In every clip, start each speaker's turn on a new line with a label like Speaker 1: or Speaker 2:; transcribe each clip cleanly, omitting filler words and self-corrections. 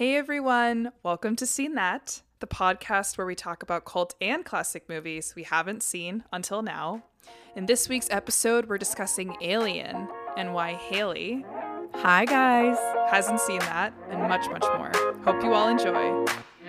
Speaker 1: Hey everyone, welcome to Seen That, the podcast where we talk about cult and classic movies we haven't seen until now. In this week's episode, we're discussing Alien and why Haley,
Speaker 2: hi guys,
Speaker 1: hasn't seen that, and much, much more. Hope you all enjoy.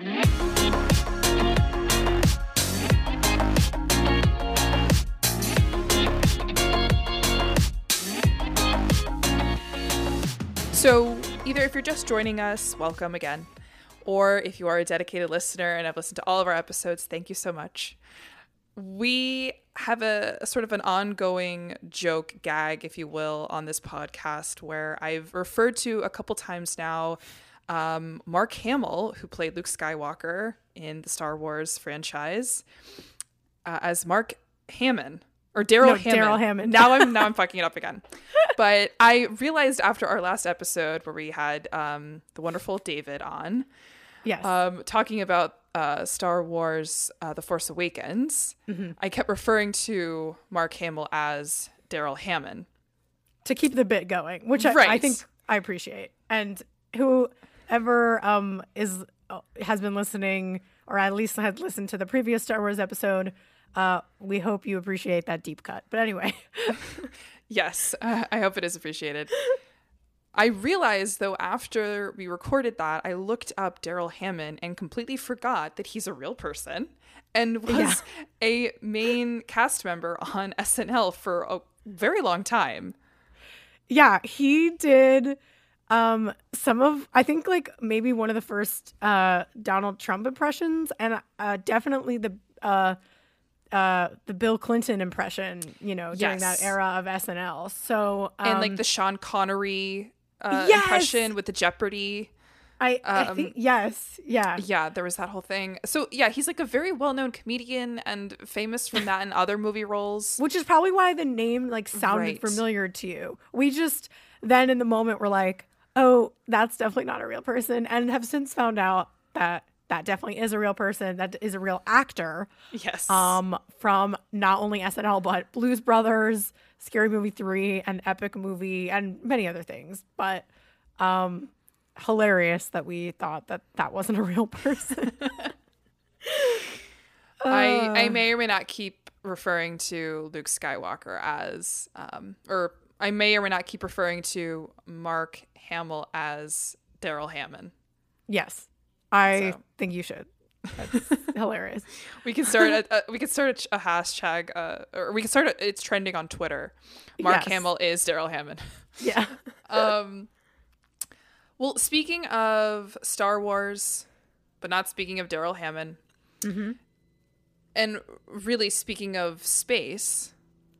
Speaker 1: So, either if you're just joining us, welcome again, or if you are a dedicated listener and have listened to all of our episodes, thank you so much. We have a sort of an ongoing joke gag, if you will, on this podcast where I've referred to a couple times now Mark Hamill, who played Luke Skywalker in the Star Wars franchise, as Mark Hammond. Or Daryl Hammond. Now I'm fucking it up again. But I realized after our last episode where we had the wonderful David on,
Speaker 2: yes,
Speaker 1: talking about Star Wars The Force Awakens, I kept referring to Mark Hamill as Daryl Hammond.
Speaker 2: To keep the bit going, which
Speaker 1: right.
Speaker 2: I think I appreciate. And whoever has been listening, or at least had listened to the previous Star Wars episode, we hope you appreciate that deep cut. But anyway.
Speaker 1: Yes, I hope it is appreciated. I realized, though, after we recorded that, I looked up Daryl Hammond and completely forgot that he's a real person and was a main cast member on SNL for a very long time.
Speaker 2: Yeah, he did some of, I think, like maybe one of the first Donald Trump impressions, and definitely the Bill Clinton impression, during that era of SNL. So
Speaker 1: and like the Sean Connery impression with the Jeopardy.
Speaker 2: I think yes,
Speaker 1: yeah, there was that whole thing. So yeah, he's like a very well-known comedian and famous from that and other movie roles,
Speaker 2: which is probably why the name sounded familiar to you. We just then in the moment were like, oh, that's definitely not a real person, and have since found out that definitely is a real person. That is a real actor.
Speaker 1: Yes.
Speaker 2: From not only SNL, but Blues Brothers, Scary Movie 3, and Epic Movie, and many other things. But hilarious that we thought that wasn't a real person.
Speaker 1: I may or may not keep referring to Luke Skywalker as, or I may or may not keep referring to Mark Hamill as Daryl Hammond.
Speaker 2: Yes. I think you should. That's hilarious.
Speaker 1: We can start a hashtag, or we can start it's trending on Twitter. Mark Hamill is Daryl Hammond.
Speaker 2: Yeah.
Speaker 1: Well, speaking of Star Wars, but not speaking of Daryl Hammond, and really speaking of space,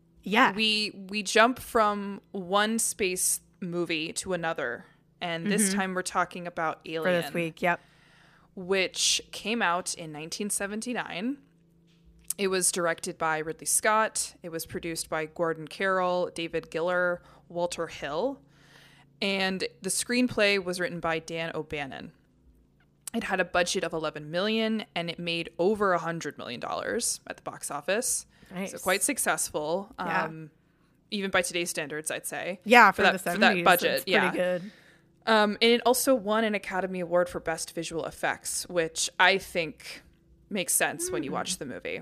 Speaker 1: we jump from one space movie to another, and this time we're talking about Alien.
Speaker 2: For this week, yep.
Speaker 1: Which came out in 1979. It was directed by Ridley Scott. It was produced by Gordon Carroll, David Giller, Walter Hill. And the screenplay was written by Dan O'Bannon. It had a budget of $11 million, and it made over $100 million at the box office.
Speaker 2: Nice.
Speaker 1: So quite successful, even by today's standards, I'd say.
Speaker 2: Yeah,
Speaker 1: for
Speaker 2: the 70s,
Speaker 1: for that budget.
Speaker 2: It's pretty good.
Speaker 1: And it also won an Academy Award for Best Visual Effects, which I think makes sense when you watch the movie.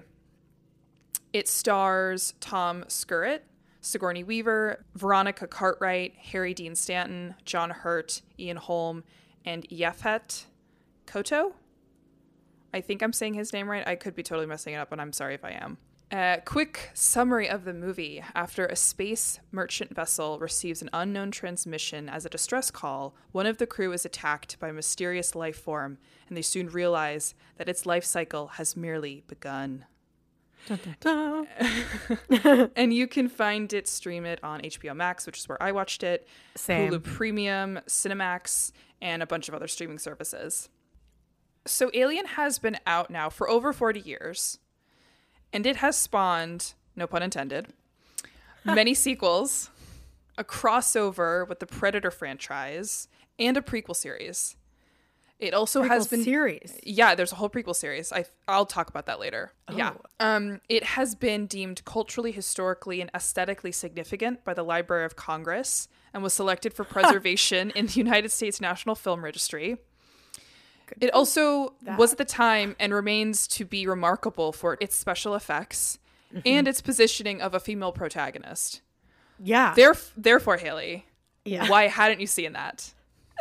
Speaker 1: It stars Tom Skerritt, Sigourney Weaver, Veronica Cartwright, Harry Dean Stanton, John Hurt, Ian Holm, and Yaphet Kotto. I think I'm saying his name right. I could be totally messing it up, and I'm sorry if I am. Quick summary of the movie. After a space merchant vessel receives an unknown transmission as a distress call, one of the crew is attacked by a mysterious life form, and they soon realize that its life cycle has merely begun.
Speaker 2: Dun, dun, dun.
Speaker 1: And you can stream it on HBO Max, which is where I watched it,
Speaker 2: Same.
Speaker 1: Hulu Premium, Cinemax, and a bunch of other streaming services. So Alien has been out now for over 40 years. And it has spawned, no pun intended, many sequels, a crossover with the Predator franchise, and a prequel series. It also has been
Speaker 2: series.
Speaker 1: Yeah, there's a whole prequel series. I'll talk about that later.
Speaker 2: Oh.
Speaker 1: Yeah. It has been deemed culturally, historically, and aesthetically significant by the Library of Congress and was selected for preservation in the United States National Film Registry. It also was at the time and remains to be remarkable for its special effects and its positioning of a female protagonist.
Speaker 2: Yeah.
Speaker 1: Therefore, Haley, why hadn't you seen that?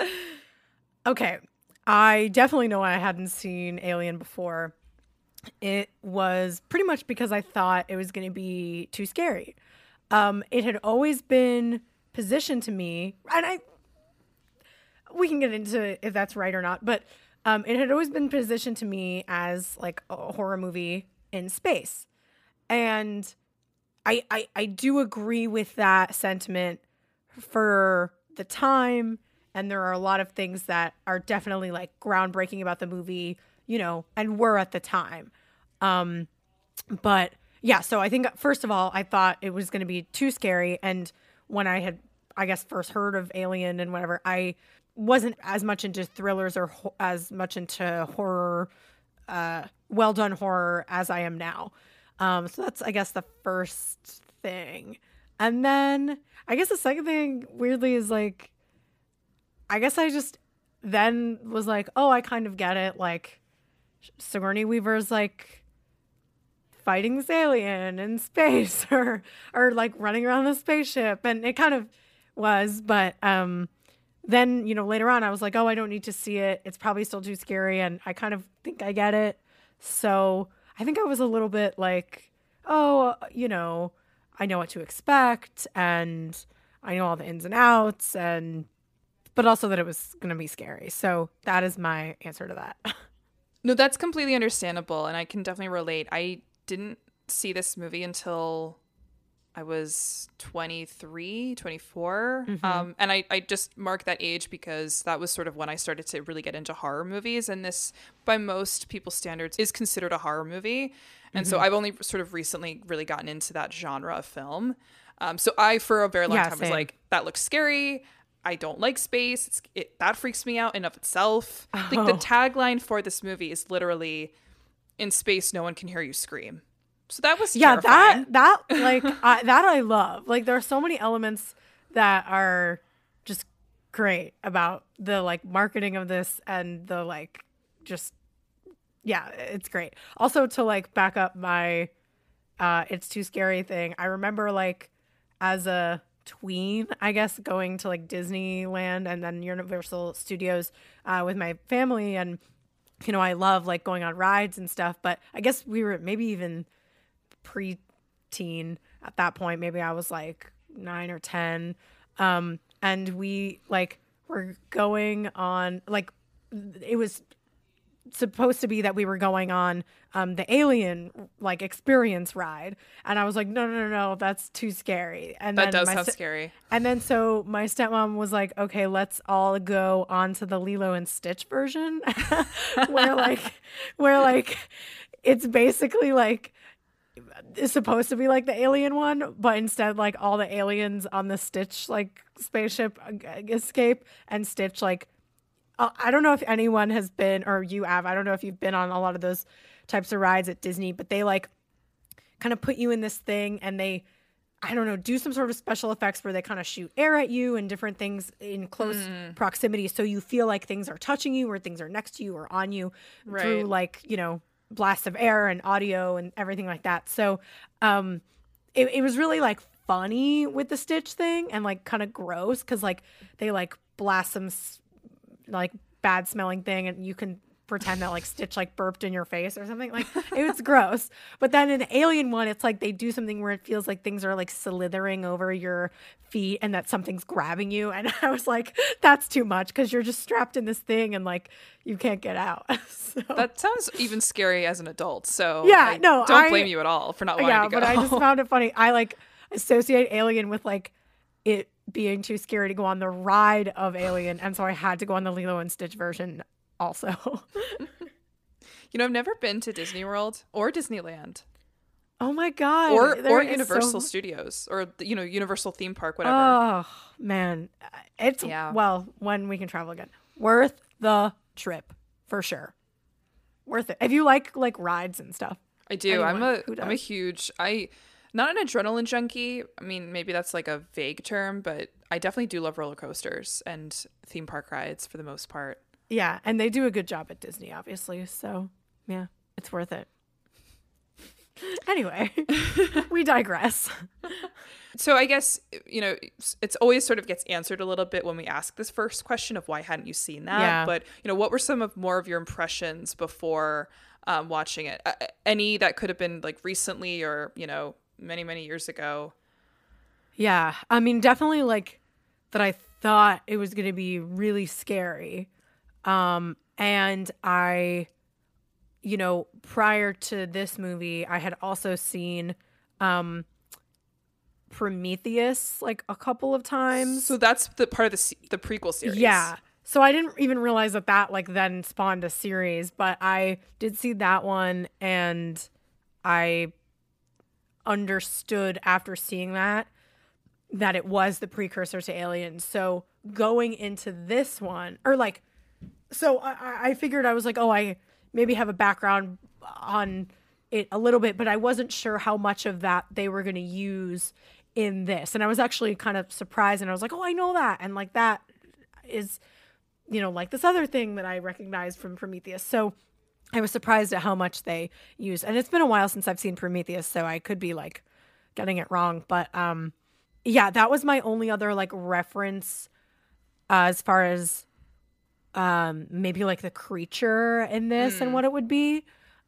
Speaker 2: Okay. I definitely know I hadn't seen Alien before. It was pretty much because I thought it was going to be too scary. It had always been positioned to me, and we can get into if that's right or not, but it had always been positioned to me as like a horror movie in space. And I do agree with that sentiment for the time. And there are a lot of things that are definitely like groundbreaking about the movie, you know, and were at the time. But yeah, so I think first of all, I thought it was going to be too scary. And when I had, I guess, first heard of Alien and whatever, I wasn't as much into thrillers or as much into horror, well done horror as I am now. So that's, I guess, the first thing. And then I guess the second thing weirdly is like, I guess I just then was like, oh, I kind of get it. Like Sigourney Weaver's like fighting this alien in space or like running around the spaceship. And it kind of was, but then, you know, later on I was like, oh, I don't need to see it. It's probably still too scary. And I kind of think I get it. So I think I was a little bit like, oh, you know, I know what to expect and I know all the ins and outs but also that it was going to be scary. So that is my answer to that.
Speaker 1: No, that's completely understandable. And I can definitely relate. I didn't see this movie until I was 23, 24. And I just marked that age because that was sort of when I started to really get into horror movies. And this, by most people's standards, is considered a horror movie. And so I've only sort of recently really gotten into that genre of film. So I, for a very long time, was like, that looks scary. I don't like space. That freaks me out in of itself. Oh. Like the tagline for this movie is literally, "In space, no one can hear you scream." So that was terrifying.
Speaker 2: that like that I love. Like there are so many elements that are just great about the like marketing of this and the like just it's great. Also to like back up my it's too scary thing. I remember like as a tween, I guess, going to like Disneyland and then Universal Studios with my family, and you know I love like going on rides and stuff, but I guess we were maybe even pre-teen at that point. Maybe I was like 9 or 10, and we like were going on like it was supposed to be that we were going on the Alien like experience ride, and I was like no, that's too scary. And
Speaker 1: that does sound scary.
Speaker 2: And then so my stepmom was like, okay, let's all go on to the Lilo and Stitch version where like it's basically like it's supposed to be like the Alien one, but instead like all the aliens on the Stitch like spaceship escape, and Stitch like I don't know if anyone has been, or you have, I don't know if you've been on a lot of those types of rides at Disney, but they like kind of put you in this thing and they, I don't know, do some sort of special effects where they kind of shoot air at you and different things in close proximity. So you feel like things are touching you or things are next to you or on you through like, you know, blasts of air and audio and everything like that. So it was really like funny with the Stitch thing and like kind of gross because like they like blast some like bad smelling thing and you can pretend that like Stitch like burped in your face or something. Like it was gross. But then in the Alien one, it's like they do something where it feels like things are like slithering over your feet and that something's grabbing you. And I was like, that's too much because you're just strapped in this thing and like you can't get out. So.
Speaker 1: That sounds even scary as an adult. So
Speaker 2: yeah,
Speaker 1: don't blame you at all for not wanting to go.
Speaker 2: But I just found it funny. I like associate Alien with like it being too scary to go on the ride of Alien, and so I had to go on the Lilo and Stitch version also.
Speaker 1: You know, I've never been to Disney World or Disneyland.
Speaker 2: Oh my god.
Speaker 1: Or Universal Studios or you know, Universal theme park, whatever.
Speaker 2: Oh man. It's well, when we can travel again. Worth the trip for sure. Worth it. If you like rides and stuff.
Speaker 1: I do. I'm a huge not an adrenaline junkie. I mean, maybe that's like a vague term, but I definitely do love roller coasters and theme park rides for the most part.
Speaker 2: Yeah, and they do a good job at Disney, obviously. So, yeah, it's worth it. Anyway, we digress.
Speaker 1: So I guess, it's always sort of gets answered a little bit when we ask this first question of why hadn't you seen that?
Speaker 2: Yeah.
Speaker 1: But, what were some of more of your impressions before watching it? Any that could have been like recently or, many, many years ago?
Speaker 2: Yeah, I mean, definitely like that I thought it was going to be really scary. And I, prior to this movie, I had also seen Prometheus like a couple of times.
Speaker 1: So that's the part of the prequel series.
Speaker 2: Yeah. So I didn't even realize that like then spawned a series, but I did see that one and I understood after seeing that it was the precursor to Aliens. So going into this one, or like, so I figured, I was like, oh, I maybe have a background on it a little bit, but I wasn't sure how much of that they were going to use in this. And I was actually kind of surprised, and I was like, oh, I know that. And like that is, like this other thing that I recognized from Prometheus. So I was surprised at how much they use. And it's been a while since I've seen Prometheus, so I could be like getting it wrong. But yeah, that was my only other like reference as far as maybe like the creature in this and what it would be.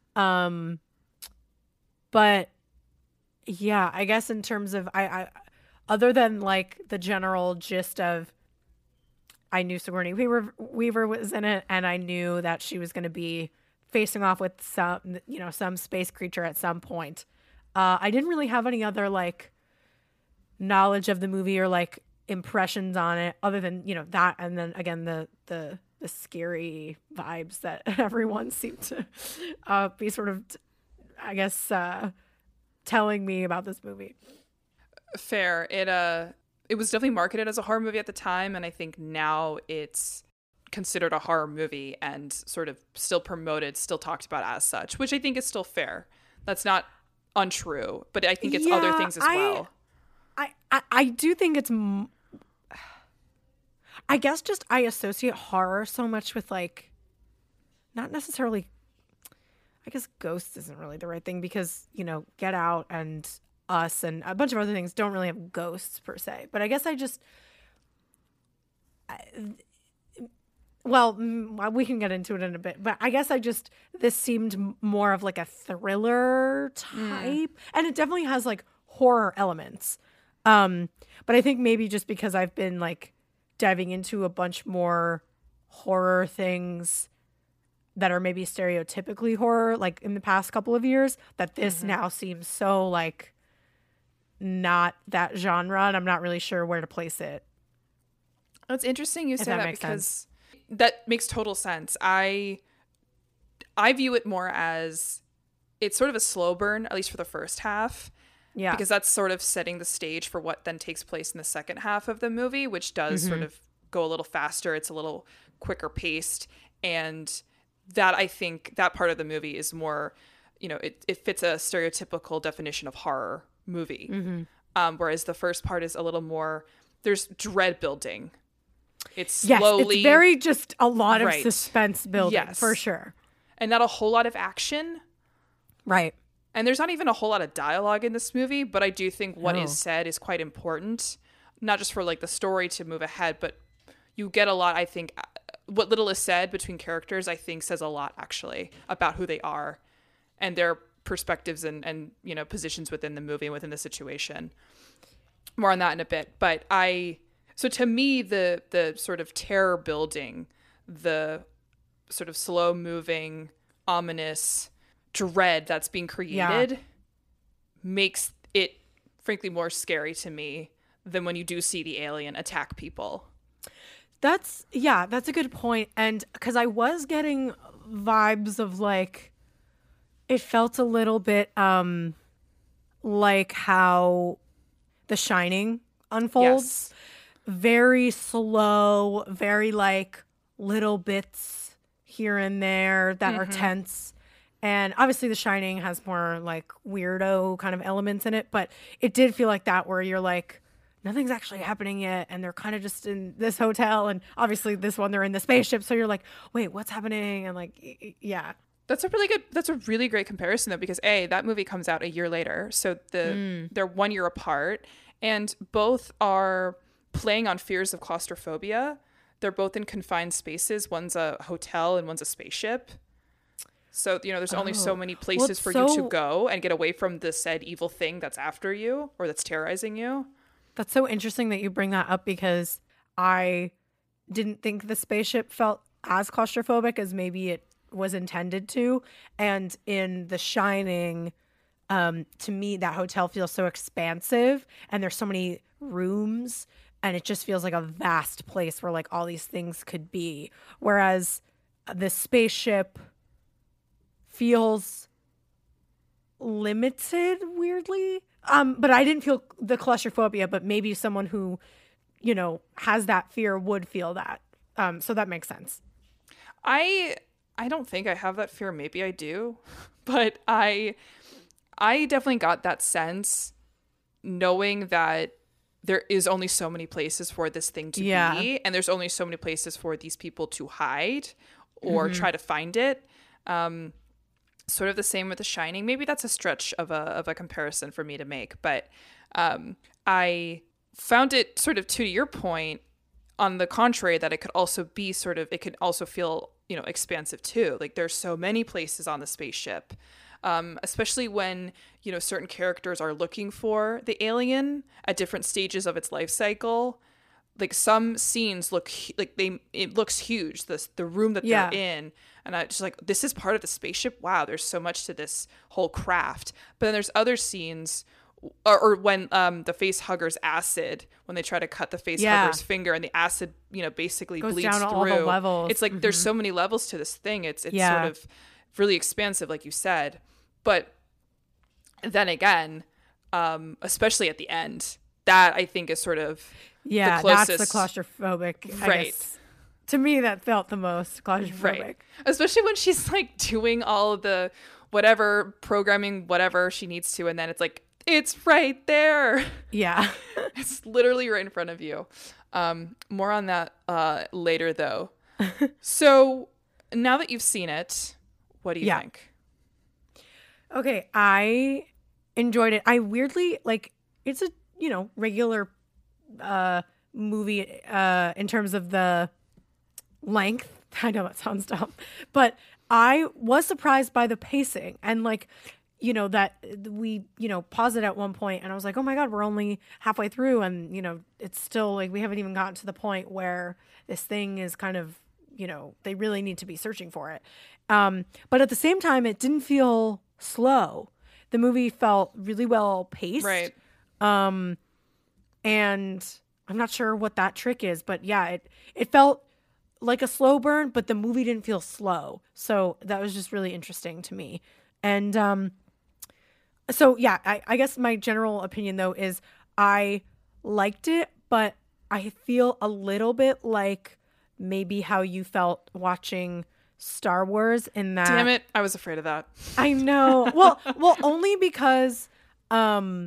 Speaker 2: But yeah, I guess in terms of I other than like the general gist of, I knew Sigourney Weaver was in it, and I knew that she was going to be facing off with some space creature at some point. I didn't really have any other like knowledge of the movie or like impressions on it other than, that. And then again, the scary vibes that everyone seemed to be sort of, I guess, telling me about this movie.
Speaker 1: Fair. It was definitely marketed as a horror movie at the time, and I think now it's considered a horror movie and sort of still promoted, still talked about as such, which I think is still fair. That's not untrue, but I think it's other things as well.
Speaker 2: I do think it's, I guess just I associate horror so much with like, not necessarily, I guess ghosts isn't really the right thing because, Get Out and Us and a bunch of other things don't really have ghosts per se. But I guess we can get into it in a bit. But I guess this seemed more of like a thriller type. And it definitely has like horror elements. But I think maybe just because I've been like diving into a bunch more horror things that are maybe stereotypically horror, like in the past couple of years, that this now seems so like not that genre, and I'm not really sure where to place it.
Speaker 1: It's interesting you say that because that makes total sense. I view it more as it's sort of a slow burn, at least for the first half. Yeah. Because that's sort of setting the stage for what then takes place in the second half of the movie, which does sort of go a little faster. It's a little quicker paced. And that, I think, that part of the movie is more, it fits a stereotypical definition of horror movie. Whereas the first part is a little more, there's dread building. It's slowly.
Speaker 2: It's very just a lot of suspense building, for sure.
Speaker 1: And not a whole lot of action.
Speaker 2: Right.
Speaker 1: And there's not even a whole lot of dialogue in this movie, but I do think what is said is quite important, not just for like the story to move ahead, but you get a lot, I think, what little is said between characters, I think says a lot actually about who they are and their perspectives and positions within the movie and within the situation. More on that in a bit. But so to me, the sort of terror building, the sort of slow moving, ominous dread that's being created makes it frankly more scary to me than when you do see the alien attack people.
Speaker 2: That's a good point. And because I was getting vibes of like, it felt a little bit like how The Shining unfolds. Yes. Very slow, very like little bits here and there that are tense. And obviously The Shining has more like weirdo kind of elements in it, but it did feel like that where you're like nothing's actually happening yet, and they're kind of just in this hotel, and obviously this one they're in the spaceship, so you're like, wait, what's happening? And like, yeah.
Speaker 1: That's a really great comparison though, because that movie comes out a year later, so they're 1 year apart, and both are playing on fears of claustrophobia. They're both in confined spaces. One's a hotel and one's a spaceship. So, there's only so many places for you to go and get away from the said evil thing that's after you or that's terrorizing you.
Speaker 2: That's so interesting that you bring that up, because I didn't think the spaceship felt as claustrophobic as maybe it was intended to. And in The Shining, to me, that hotel feels so expansive, and there's so many rooms, and it just feels like a vast place where like all these things could be. Whereas the spaceship feels limited, weirdly. But I didn't feel the claustrophobia, but maybe someone who, has that fear would feel that. So that makes sense.
Speaker 1: I don't think I have that fear. Maybe I do, but I definitely got that sense, knowing that there is only so many places for this thing to be, and there's only so many places for these people to hide or try to find it. Sort of the same with The Shining. Maybe that's a stretch of a comparison for me to make, but I found it sort of, to your point, on the contrary, that it could also be it could also feel, expansive too. Like there's so many places on the spaceship, especially when, certain characters are looking for the alien at different stages of its life cycle. Like some scenes look like it looks huge. The room that they're in, and I just like, this is part of the spaceship. Wow, there's so much to this whole craft. But then there's other scenes, or when the face hugger's acid, when they try to cut the face hugger's finger, and the acid, basically
Speaker 2: goes
Speaker 1: bleeds
Speaker 2: down
Speaker 1: through.
Speaker 2: All the levels.
Speaker 1: It's like there's so many levels to this thing. It's sort of really expansive, like you said. But then again, especially at the end, that I think is sort of the closest.
Speaker 2: That's the claustrophobic, I guess. To me, that felt the most claustrophobic. Right.
Speaker 1: Especially when she's like doing all of the whatever programming, whatever she needs to, and then it's like, it's right there.
Speaker 2: Yeah.
Speaker 1: It's literally right in front of you. More on that later, though. So now that you've seen it, what do you think?
Speaker 2: Okay, I enjoyed it. I weirdly, like, it's a, regular movie in terms of the length. I know that sounds dumb, but I was surprised by the pacing, and like, that we, paused it at one point, and I was like, oh my God, we're only halfway through, and it's still like we haven't even gotten to the point where this thing is kind of, they really need to be searching for it. But at the same time, it didn't feel slow. The movie felt really well paced.
Speaker 1: Right.
Speaker 2: And I'm not sure what that trick is, but yeah, it felt like a slow burn, but the movie didn't feel slow. So that was just really interesting to me. And so yeah, I guess my general opinion though is I liked it, but I feel a little bit like maybe how you felt watching Star Wars, in that.
Speaker 1: Damn it, I was afraid of that.
Speaker 2: I know. Well, only because I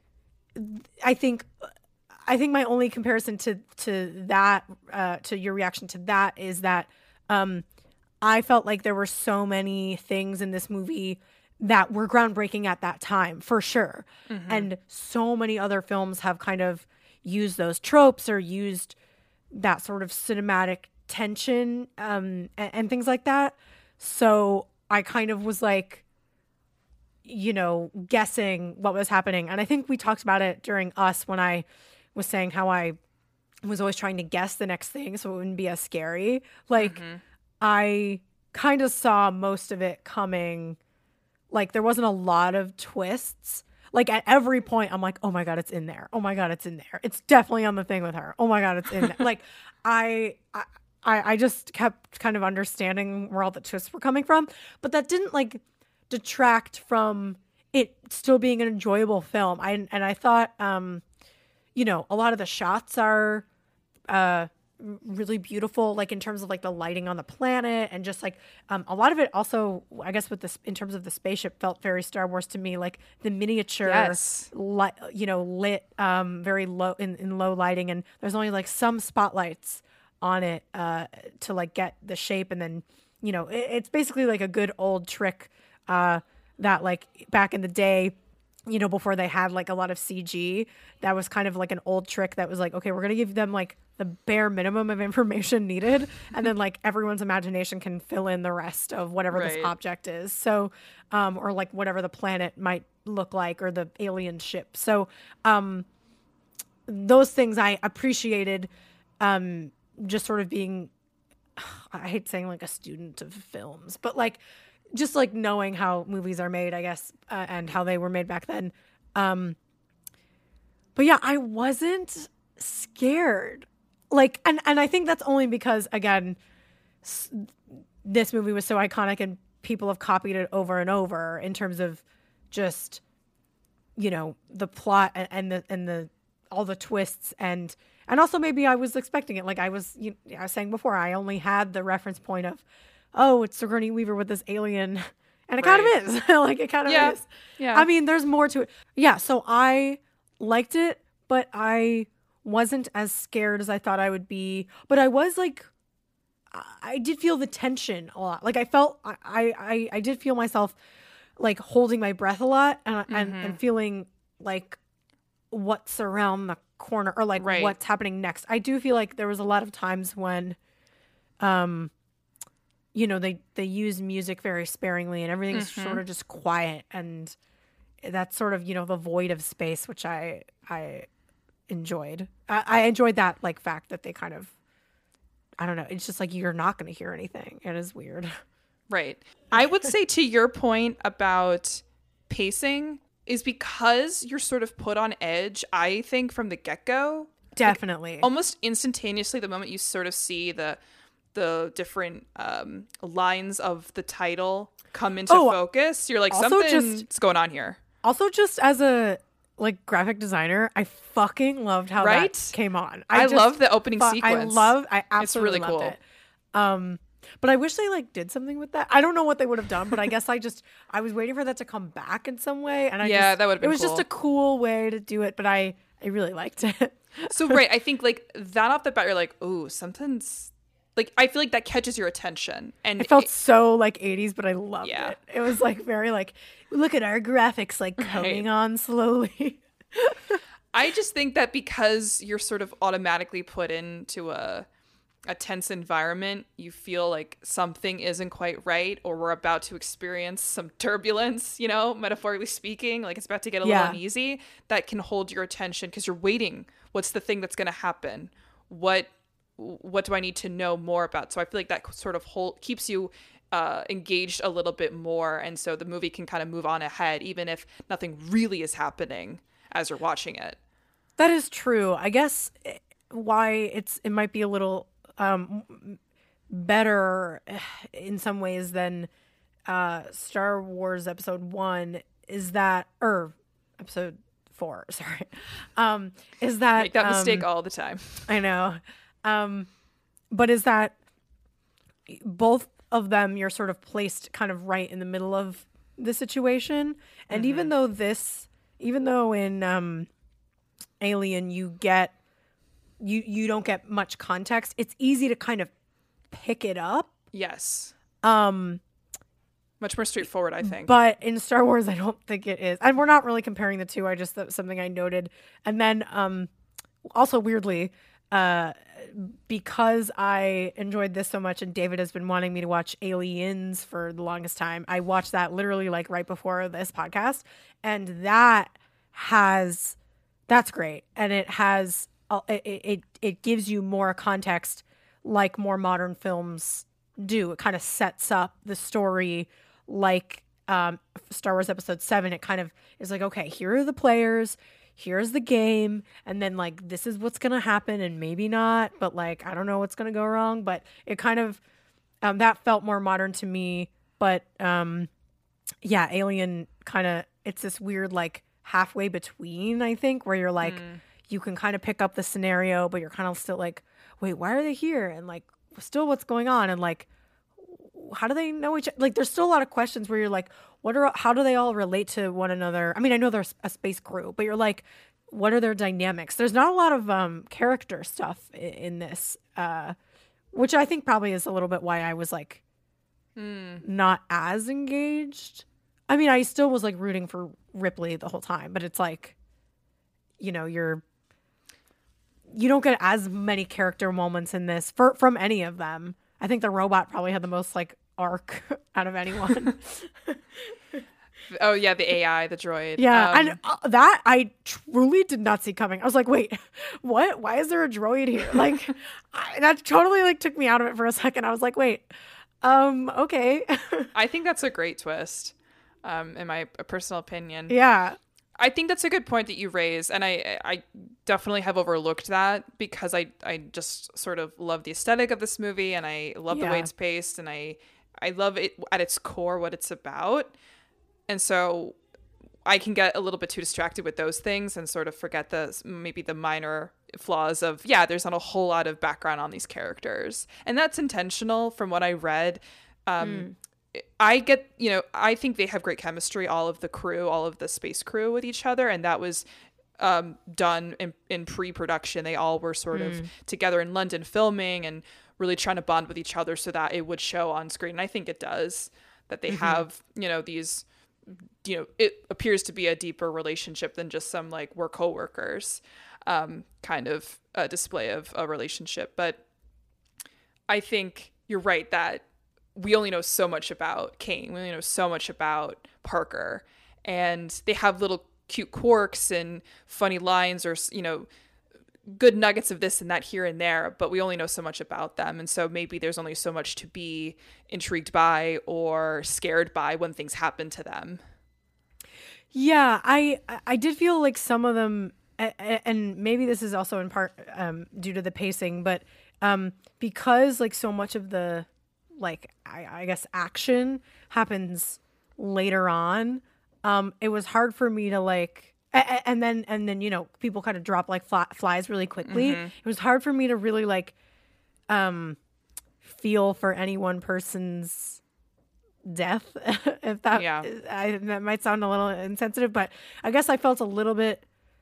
Speaker 2: think my only comparison to that, to your reaction to that, is that I felt like there were so many things in this movie that were groundbreaking at that time, for sure. Mm-hmm. And so many other films have kind of used those tropes or used that sort of cinematic tension and things like that. So I kind of was like, guessing what was happening. And I think we talked about it during Us, when I was saying how I was always trying to guess the next thing so it wouldn't be as scary. Like, I kind of saw most of it coming. Like, there wasn't a lot of twists. Like, at every point, I'm like, oh my God, it's in there. Oh my God, it's in there. It's definitely on the thing with her. Oh my God, it's in there. Like, I just kept kind of understanding where all the twists were coming from. But that didn't, like, detract from it still being an enjoyable film. I thought, a lot of the shots are really beautiful, like in terms of like the lighting on the planet, and just like a lot of it also, I guess, with this in terms of the spaceship, felt very Star Wars to me, like the miniature,
Speaker 1: yes,
Speaker 2: lit very low in low lighting, and there's only like some spotlights on it to like get the shape, and then it's basically like a good old trick that like back in the day, before they had like a lot of CG, that was kind of like an old trick that was like, okay, we're going to give them like the bare minimum of information needed. And then like everyone's imagination can fill in the rest of whatever this object is. So, or like whatever the planet might look like, or the alien ship. So, those things I appreciated, just sort of being, I hate saying like a student of films, but like, just like knowing how movies are made, I guess, and how they were made back then. But yeah, I wasn't scared. Like, and I think that's only because, again, this movie was so iconic and people have copied it over and over in terms of just, the plot and the all the twists, and also maybe I was expecting it. Like I was saying before, I only had the reference point of, oh, it's Sigourney Weaver with this alien. And it kind of is. Like, it kind of is.
Speaker 1: Yeah.
Speaker 2: I mean, there's more to it. Yeah, so I liked it, but I wasn't as scared as I thought I would be. But I was, like, I did feel the tension a lot. Like, I felt, I did feel myself, like, holding my breath a lot and feeling, like, what's around the corner, or, like, what's happening next. I do feel like there was a lot of times when, they use music very sparingly and everything's sort of just quiet, and that's sort of, the void of space, which I enjoyed. I enjoyed that, like, fact that they kind of, I don't know, it's just like you're not going to hear anything. It is weird.
Speaker 1: Right. I would say, to your point about pacing, is because you're sort of put on edge, I think, from the get-go.
Speaker 2: Definitely.
Speaker 1: Like, almost instantaneously, the moment you sort of see the different lines of the title come into focus, you're like, something's going on here.
Speaker 2: Also, just as a like graphic designer, I fucking loved how that came on.
Speaker 1: I love the opening sequence.
Speaker 2: I absolutely loved it. But I wish they like did something with that. I don't know what they would have done, but I guess I was waiting for that to come back in some way. And
Speaker 1: that would have been
Speaker 2: cool. It was just a cool way to do it, but I really liked it.
Speaker 1: So I think like that off the bat, you're like, oh, something's like, I feel like that catches your attention. And
Speaker 2: it felt so like 80s, but I loved it. It was like very like, look at our graphics like coming on slowly.
Speaker 1: I just think that because you're sort of automatically put into a tense environment, you feel like something isn't quite right, or we're about to experience some turbulence, metaphorically speaking, like it's about to get a little uneasy, that can hold your attention because you're waiting. What's the thing that's going to happen? What do I need to know more about? So I feel like that sort of keeps you engaged a little bit more. And so the movie can kind of move on ahead, even if nothing really is happening as you're watching it.
Speaker 2: That is true. I guess why it might be a little better in some ways than Star Wars Episode 1 is that, or Episode 4, sorry, is that...
Speaker 1: Make that mistake all the time.
Speaker 2: I know. But is that both of them, you're sort of placed kind of right in the middle of the situation. And even though in Alien you don't get much context, it's easy to kind of pick it up.
Speaker 1: Yes. Much more straightforward, I think.
Speaker 2: But in Star Wars, I don't think it is. And we're not really comparing the two. That was something I noted. And then also weirdly, because I enjoyed this so much and David has been wanting me to watch Aliens for the longest time, I watched that literally like right before this podcast. And that's great. And it has, it gives you more context like more modern films do. It kind of sets up the story like Star Wars Episode 7. It kind of is like, okay, here are the players, here's the game, and then like this is what's gonna happen, and maybe not, but like I don't know what's gonna go wrong. But it kind of that felt more modern to me. But Alien kind of, it's this weird like halfway between, I think, where you're like you can kind of pick up the scenario, but you're kind of still like, wait, why are they here? And like, still what's going on? And like, how do they know each other? Like, there's still a lot of questions where you're like, how do they all relate to one another? I mean, I know there's a space crew, but you're like, what are their dynamics? There's not a lot of character stuff in this, which I think probably is a little bit why I was like not as engaged. I mean, I still was like rooting for Ripley the whole time, but it's like, you know, you don't get as many character moments in this from any of them. I think the robot probably had the most like arc out of anyone.
Speaker 1: Oh yeah, the AI, the droid.
Speaker 2: Yeah, and that I truly did not see coming. I was like, wait, what? Why is there a droid here? Like, that totally like took me out of it for a second. I was like, wait, okay.
Speaker 1: I think that's a great twist, in my personal opinion.
Speaker 2: Yeah.
Speaker 1: I think that's a good point that you raise, and I definitely have overlooked that because I just sort of love the aesthetic of this movie, and I love the way it's paced, and I love it at its core what it's about. And so I can get a little bit too distracted with those things and sort of forget maybe the minor flaws of, there's not a whole lot of background on these characters. And that's intentional from what I read. I get, I think they have great chemistry, all of the crew, all of the space crew with each other. And that was done in pre-production. They all were sort of together in London filming and really trying to bond with each other so that it would show on screen. And I think it does, that they have, these... it appears to be a deeper relationship than just some like we're coworkers kind of a display of a relationship. But I think you're right that we only know so much about Kane. We only know so much about Parker, and they have little cute quirks and funny lines or, good nuggets of this and that here and there, but we only know so much about them. And so maybe there's only so much to be intrigued by or scared by when things happen to them.
Speaker 2: Yeah, I did feel like some of them, and maybe this is also in part due to the pacing, but because like so much of the like I guess action happens later on, it was hard for me to like. And then people kind of drop like flies really quickly. It was hard for me to really like feel for any one person's death. If that might sound a little insensitive, but I guess I felt a little bit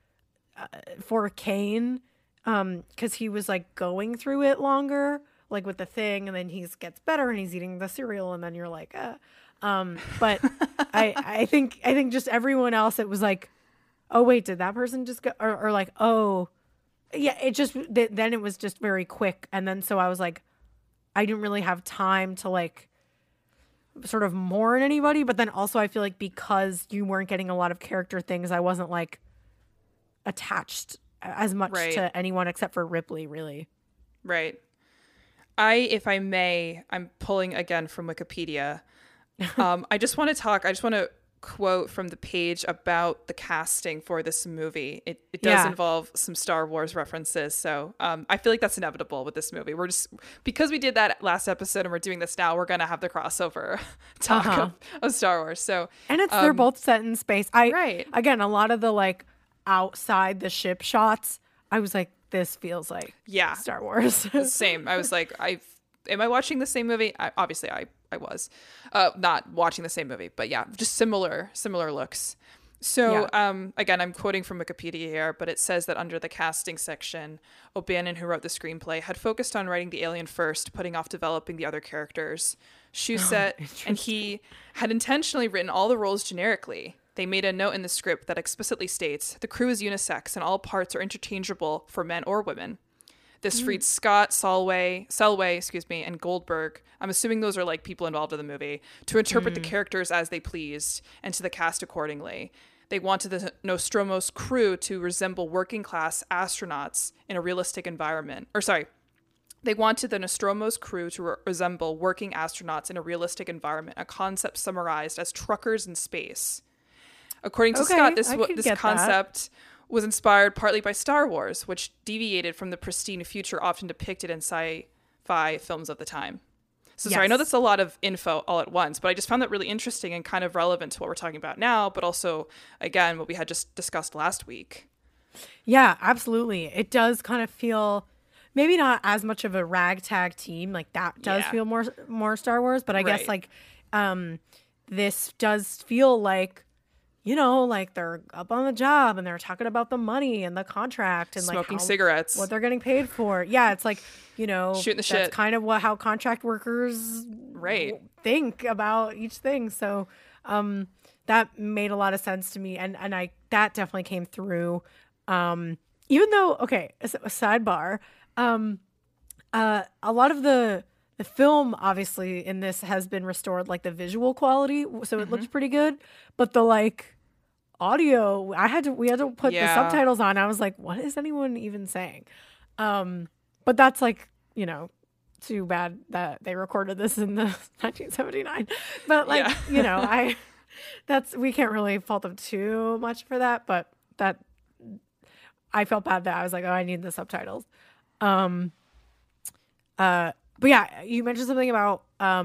Speaker 2: for Kane because he was like going through it longer, like with the thing, and then he gets better and he's eating the cereal, and then you're like, but I think just everyone else, it was like, oh wait, did that person just go? Or like, oh, yeah. It just then it was just very quick, and then so I was like, I didn't really have time to like sort of mourn anybody. But then also I feel like because you weren't getting a lot of character things, I wasn't like attached as much to anyone except for Ripley, really.
Speaker 1: Right. If I may, I'm pulling again from Wikipedia. I just want to quote from the page about the casting for this movie. It does involve some Star Wars references, so I feel like that's inevitable with this movie. We're just, because we did that last episode and we're doing this now, we're gonna have the crossover talk of Star Wars. So
Speaker 2: and they're both set in space. Again, a lot of the like outside the ship shots, I was like, this feels like Star Wars.
Speaker 1: Same. I was like, am I watching the same movie? Obviously I was not watching the same movie, but just similar looks. So again, I'm quoting from Wikipedia here, but it says that under the casting section, O'Bannon, who wrote the screenplay, had focused on writing the alien first, putting off developing the other characters. Shusett and he had intentionally written all the roles generically. They made a note in the script that explicitly states the crew is unisex and all parts are interchangeable for men or women. This freed Scott, Selway, and Goldberg, I'm assuming those are like people involved in the movie, to interpret the characters as they pleased and to the cast accordingly. They wanted the Nostromo's crew to resemble working class astronauts in a realistic environment. They wanted the Nostromo's crew to resemble working astronauts in a realistic environment, a concept summarized as truckers in space. According to Scott, this concept was inspired partly by Star Wars, which deviated from the pristine future often depicted in sci-fi films of the time. So sorry, I know that's a lot of info all at once, but I just found that really interesting and kind of relevant to what we're talking about now, but also, again, what we had just discussed last week.
Speaker 2: Yeah, absolutely. It does kind of feel maybe not as much of a ragtag team. Like that does feel more Star Wars, but I guess like this does feel like, you know, like they're up on the job and they're talking about the money and the contract and
Speaker 1: smoking
Speaker 2: like
Speaker 1: cigarettes,
Speaker 2: what they're getting paid for. Yeah, it's like, you know,
Speaker 1: shooting the
Speaker 2: that's
Speaker 1: shit.
Speaker 2: kind of how contract workers think about each thing. So that made a lot of sense to me, and that definitely came through. Even though, okay, a sidebar, a lot of the film obviously in this has been restored, like the visual quality, so it looks pretty good, but the like audio, we had to put the subtitles on. I was like, what is anyone even saying? But that's like, you know, too bad that they recorded this in the 1979. But like, you know, we can't really fault them too much for that, but that I felt bad that I was like, oh, I need the subtitles. But yeah, you mentioned something about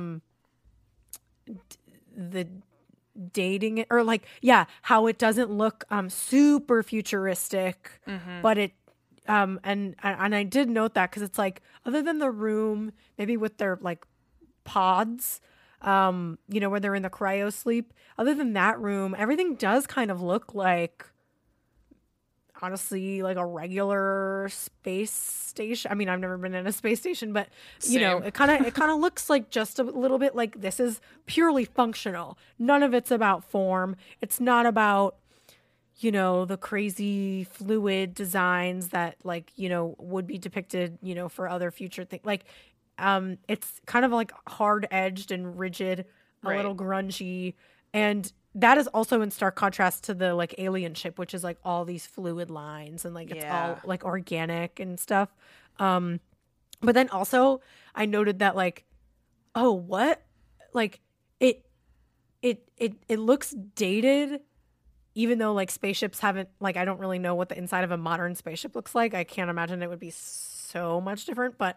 Speaker 2: the dating, or like, how it doesn't look super futuristic, but it and I did note that, because it's like, other than the room maybe with their like pods, you know, where they're in the cryo sleep, other than that room, everything does kind of look like, honestly, like a regular space station. I mean, I've never been in a space station, but you know, it kind of looks like just a little bit like this is purely functional. None of it's about form. It's not about, you know, the crazy fluid designs that, like, you know, would be depicted, you know, for other future things. Like, it's kind of like hard edged and rigid, a little grungy, and that is also in stark contrast to the like alien ship, which is like all these fluid lines and like it's all like organic and stuff. But then also I noted that like, oh, what? Like it looks dated, even though like spaceships haven't, like, I don't really know what the inside of a modern spaceship looks like. I can't imagine it would be so much different, but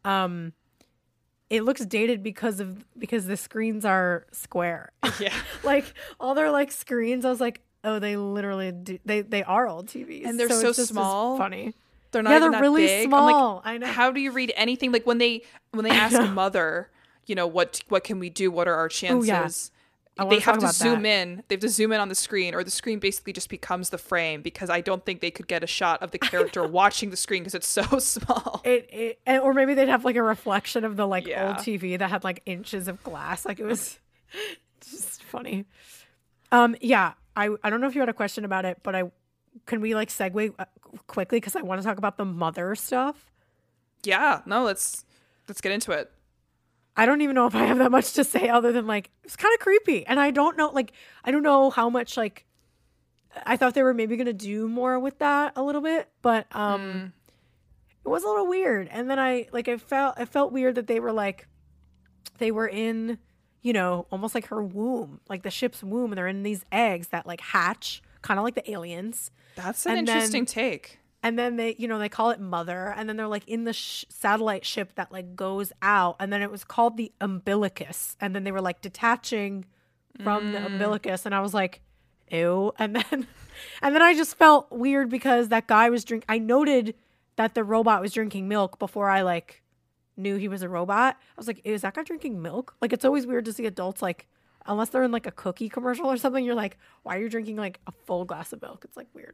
Speaker 2: it looks dated because the screens are square.
Speaker 1: Yeah.
Speaker 2: Like all their like screens, I was like, oh, they literally do, they are old TVs.
Speaker 1: And they're so small.
Speaker 2: Funny.
Speaker 1: They're not even
Speaker 2: they're
Speaker 1: that
Speaker 2: really
Speaker 1: big.
Speaker 2: small.
Speaker 1: I'm like,
Speaker 2: I know.
Speaker 1: how do you read anything? Like when they ask Mother, you know, what can we do? What are our chances? They have to zoom in. They have to zoom in on the screen, or the screen basically just becomes the frame, because I don't think they could get a shot of the character watching the screen because it's so small.
Speaker 2: Or maybe they'd have like a reflection of the like old TV that had like inches of glass. Like it was just funny. I don't know if you had a question about it, but can we like segue quickly, because I want to talk about the Mother stuff.
Speaker 1: Yeah, no, let's get into it.
Speaker 2: I don't even know if I have that much to say, other than like, it's kind of creepy. And I don't know how much, like, I thought they were maybe going to do more with that a little bit, but it was a little weird. And then I felt weird that they were in, you know, almost like her womb, like the ship's womb, and they're in these eggs that like hatch, kind of like the aliens.
Speaker 1: That's an interesting take.
Speaker 2: And then they, you know, they call it Mother, and then they're like in the satellite ship that like goes out, and then it was called the umbilicus, and then they were like detaching from the umbilicus, and I was like, ew. And then I just felt weird because that guy was I noted that the robot was drinking milk before I like knew he was a robot. I was like, is that guy drinking milk? Like, it's always weird to see adults, like, unless they're in like a cookie commercial or something, you're like, why are you drinking like a full glass of milk? It's like weird.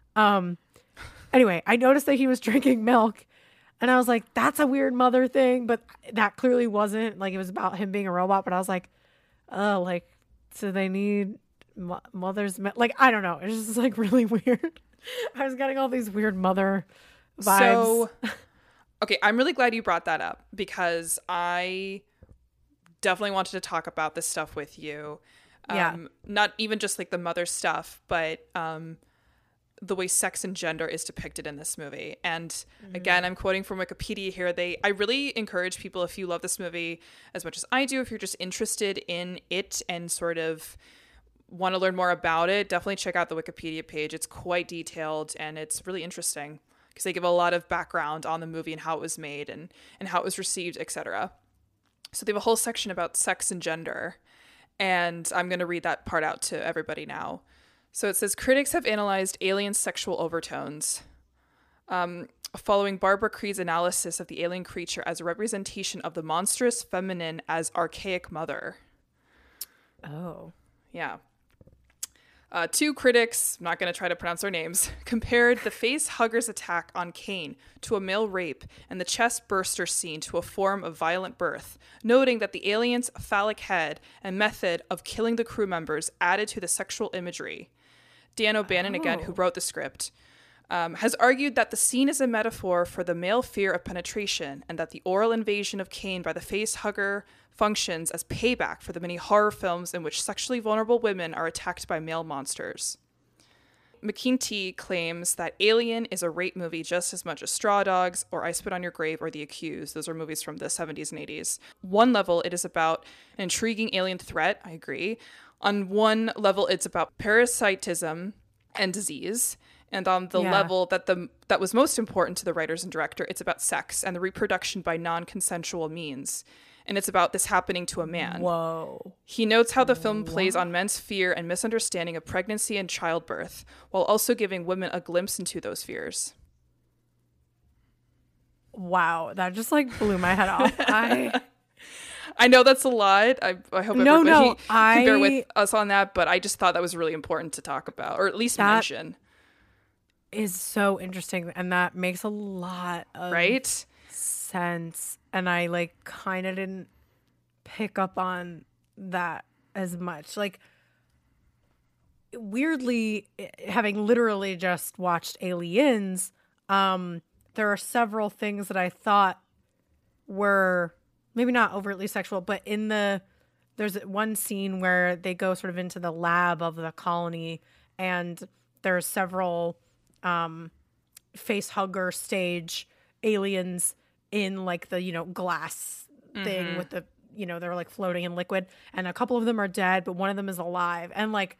Speaker 2: Anyway, I noticed that he was drinking milk, and I was like, that's a weird Mother thing, but that clearly wasn't. Like, it was about him being a robot, but I was like, oh, like, so they need Mother's milk? Like, I don't know. It's just like really weird. I was getting all these weird Mother vibes.
Speaker 1: So, okay, I'm really glad you brought that up, because I definitely wanted to talk about this stuff with you. Not even just like the Mother stuff, but the way sex and gender is depicted in this movie. And again, I'm quoting from Wikipedia here. I really encourage people, if you love this movie as much as I do, if you're just interested in it and sort of want to learn more about it, definitely check out the Wikipedia page. It's quite detailed, and it's really interesting because they give a lot of background on the movie and how it was made and how it was received, etc. So they have a whole section about sex and gender, and I'm going to read that part out to everybody now. So it says, critics have analyzed alien sexual overtones. following Barbara Creed's analysis of the alien creature as a representation of the monstrous feminine as archaic mother.
Speaker 2: Oh.
Speaker 1: Yeah. Two critics, I'm not going to try to pronounce their names, compared the face hugger's attack on Kane to a male rape and the chest burster scene to a form of violent birth, noting that the alien's phallic head and method of killing the crew members added to the sexual imagery. Dan O'Bannon, again, who wrote the script, has argued that the scene is a metaphor for the male fear of penetration and that the oral invasion of Kane by the face hugger functions as payback for the many horror films in which sexually vulnerable women are attacked by male monsters. McKean-T claims that Alien is a rape movie just as much as Straw Dogs or I Spit on Your Grave or The Accused. Those are movies from the 70s and 80s. One level, it is about an intriguing alien threat, I agree. On one level, it's about parasitism and disease. And on the level that was most important to the writers and director, it's about sex and the reproduction by non-consensual means. And it's about this happening to a man.
Speaker 2: Whoa.
Speaker 1: He notes how the film plays on men's fear and misunderstanding of pregnancy and childbirth, while also giving women a glimpse into those fears.
Speaker 2: Wow, that just like blew my head off.
Speaker 1: I know that's a lot. I hope everybody can bear with us on that, but I just thought that was really important to talk about, or at least mention.
Speaker 2: Is so interesting, and that makes a lot of sense. And I like kind of didn't pick up on that as much. Like, weirdly, having literally just watched Aliens, there are several things that I thought were maybe not overtly sexual, but there's one scene where they go sort of into the lab of the colony, and there's several face hugger stage aliens in like the, glass thing with the, they're like floating in liquid, and a couple of them are dead, but one of them is alive. And like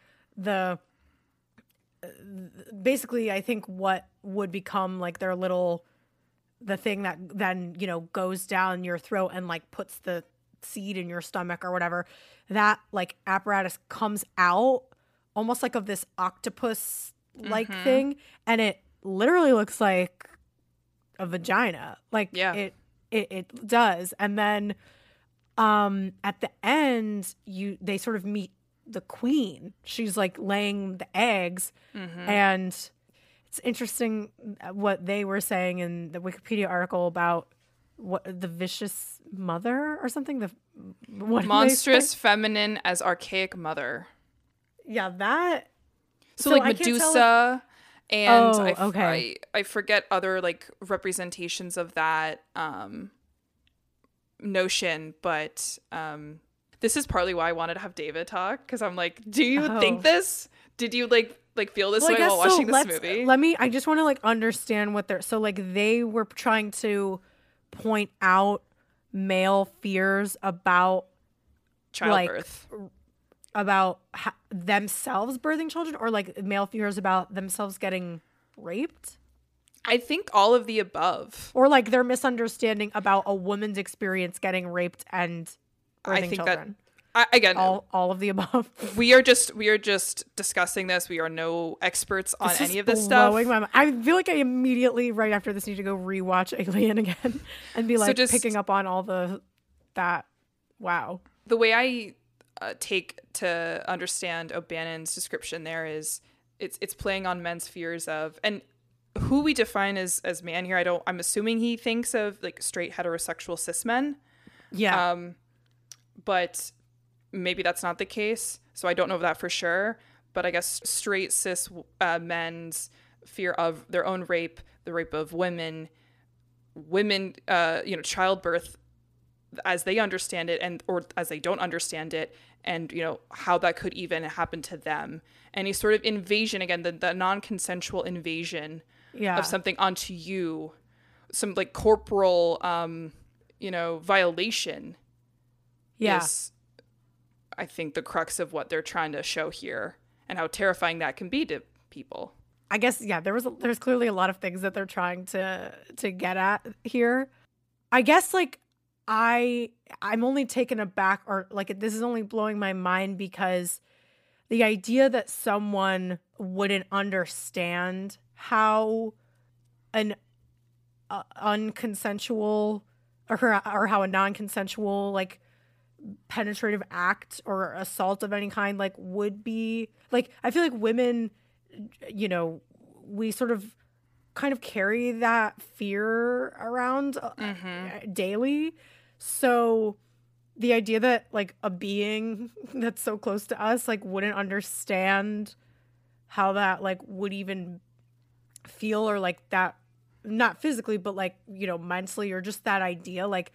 Speaker 2: basically I think what would become like the thing that then, goes down your throat and like puts the seed in your stomach or whatever, that like apparatus comes out almost like of this octopus like thing, and it literally looks like a vagina. Like it does. And then at the end they sort of meet the queen. She's like laying the eggs, and it's interesting what they were saying in the Wikipedia article about what the vicious mother or something, the
Speaker 1: monstrous feminine as archaic mother.
Speaker 2: Yeah, that.
Speaker 1: So like Medusa, and I forget other like representations of that notion, but this is partly why I wanted to have David talk, because I'm like, do you think this? Did you like feel this way while watching this movie?
Speaker 2: I just want to like understand what they're, so like they were trying to point out male fears about
Speaker 1: childbirth.
Speaker 2: Like, about themselves birthing children, or like male fears about themselves getting raped?
Speaker 1: I think all of the above.
Speaker 2: Or like their misunderstanding about a woman's experience getting raped and birthing children.
Speaker 1: Again,
Speaker 2: all of the above.
Speaker 1: We are just discussing this. We are no experts on any of this stuff.
Speaker 2: I feel like I immediately right after this need to go rewatch Alien again and be like picking up on all that. Wow.
Speaker 1: The way I take to understand O'Bannon's description there is it's playing on men's fears of, and who we define as man here. I'm assuming he thinks of like straight heterosexual cis men.
Speaker 2: Yeah.
Speaker 1: But maybe that's not the case. So I don't know that for sure. But I guess straight cis men's fear of their own rape, the rape of women, childbirth as they understand it or as they don't understand it, and how that could even happen to them. Any sort of invasion, again, the non-consensual invasion of something onto you, some like corporal violation is, I think, the crux of what they're trying to show here, and how terrifying that can be to people.
Speaker 2: I guess there's clearly a lot of things that they're trying to get at here. I guess like I'm only taken aback, or like this is only blowing my mind, because the idea that someone wouldn't understand how an unconsensual or how a non-consensual like penetrative act or assault of any kind like would be like. I feel like women, you know, we sort of kind of carry that fear around daily. So the idea that like a being that's so close to us like wouldn't understand how that like would even feel, or like that, not physically but like, you know, mentally, or just that idea, like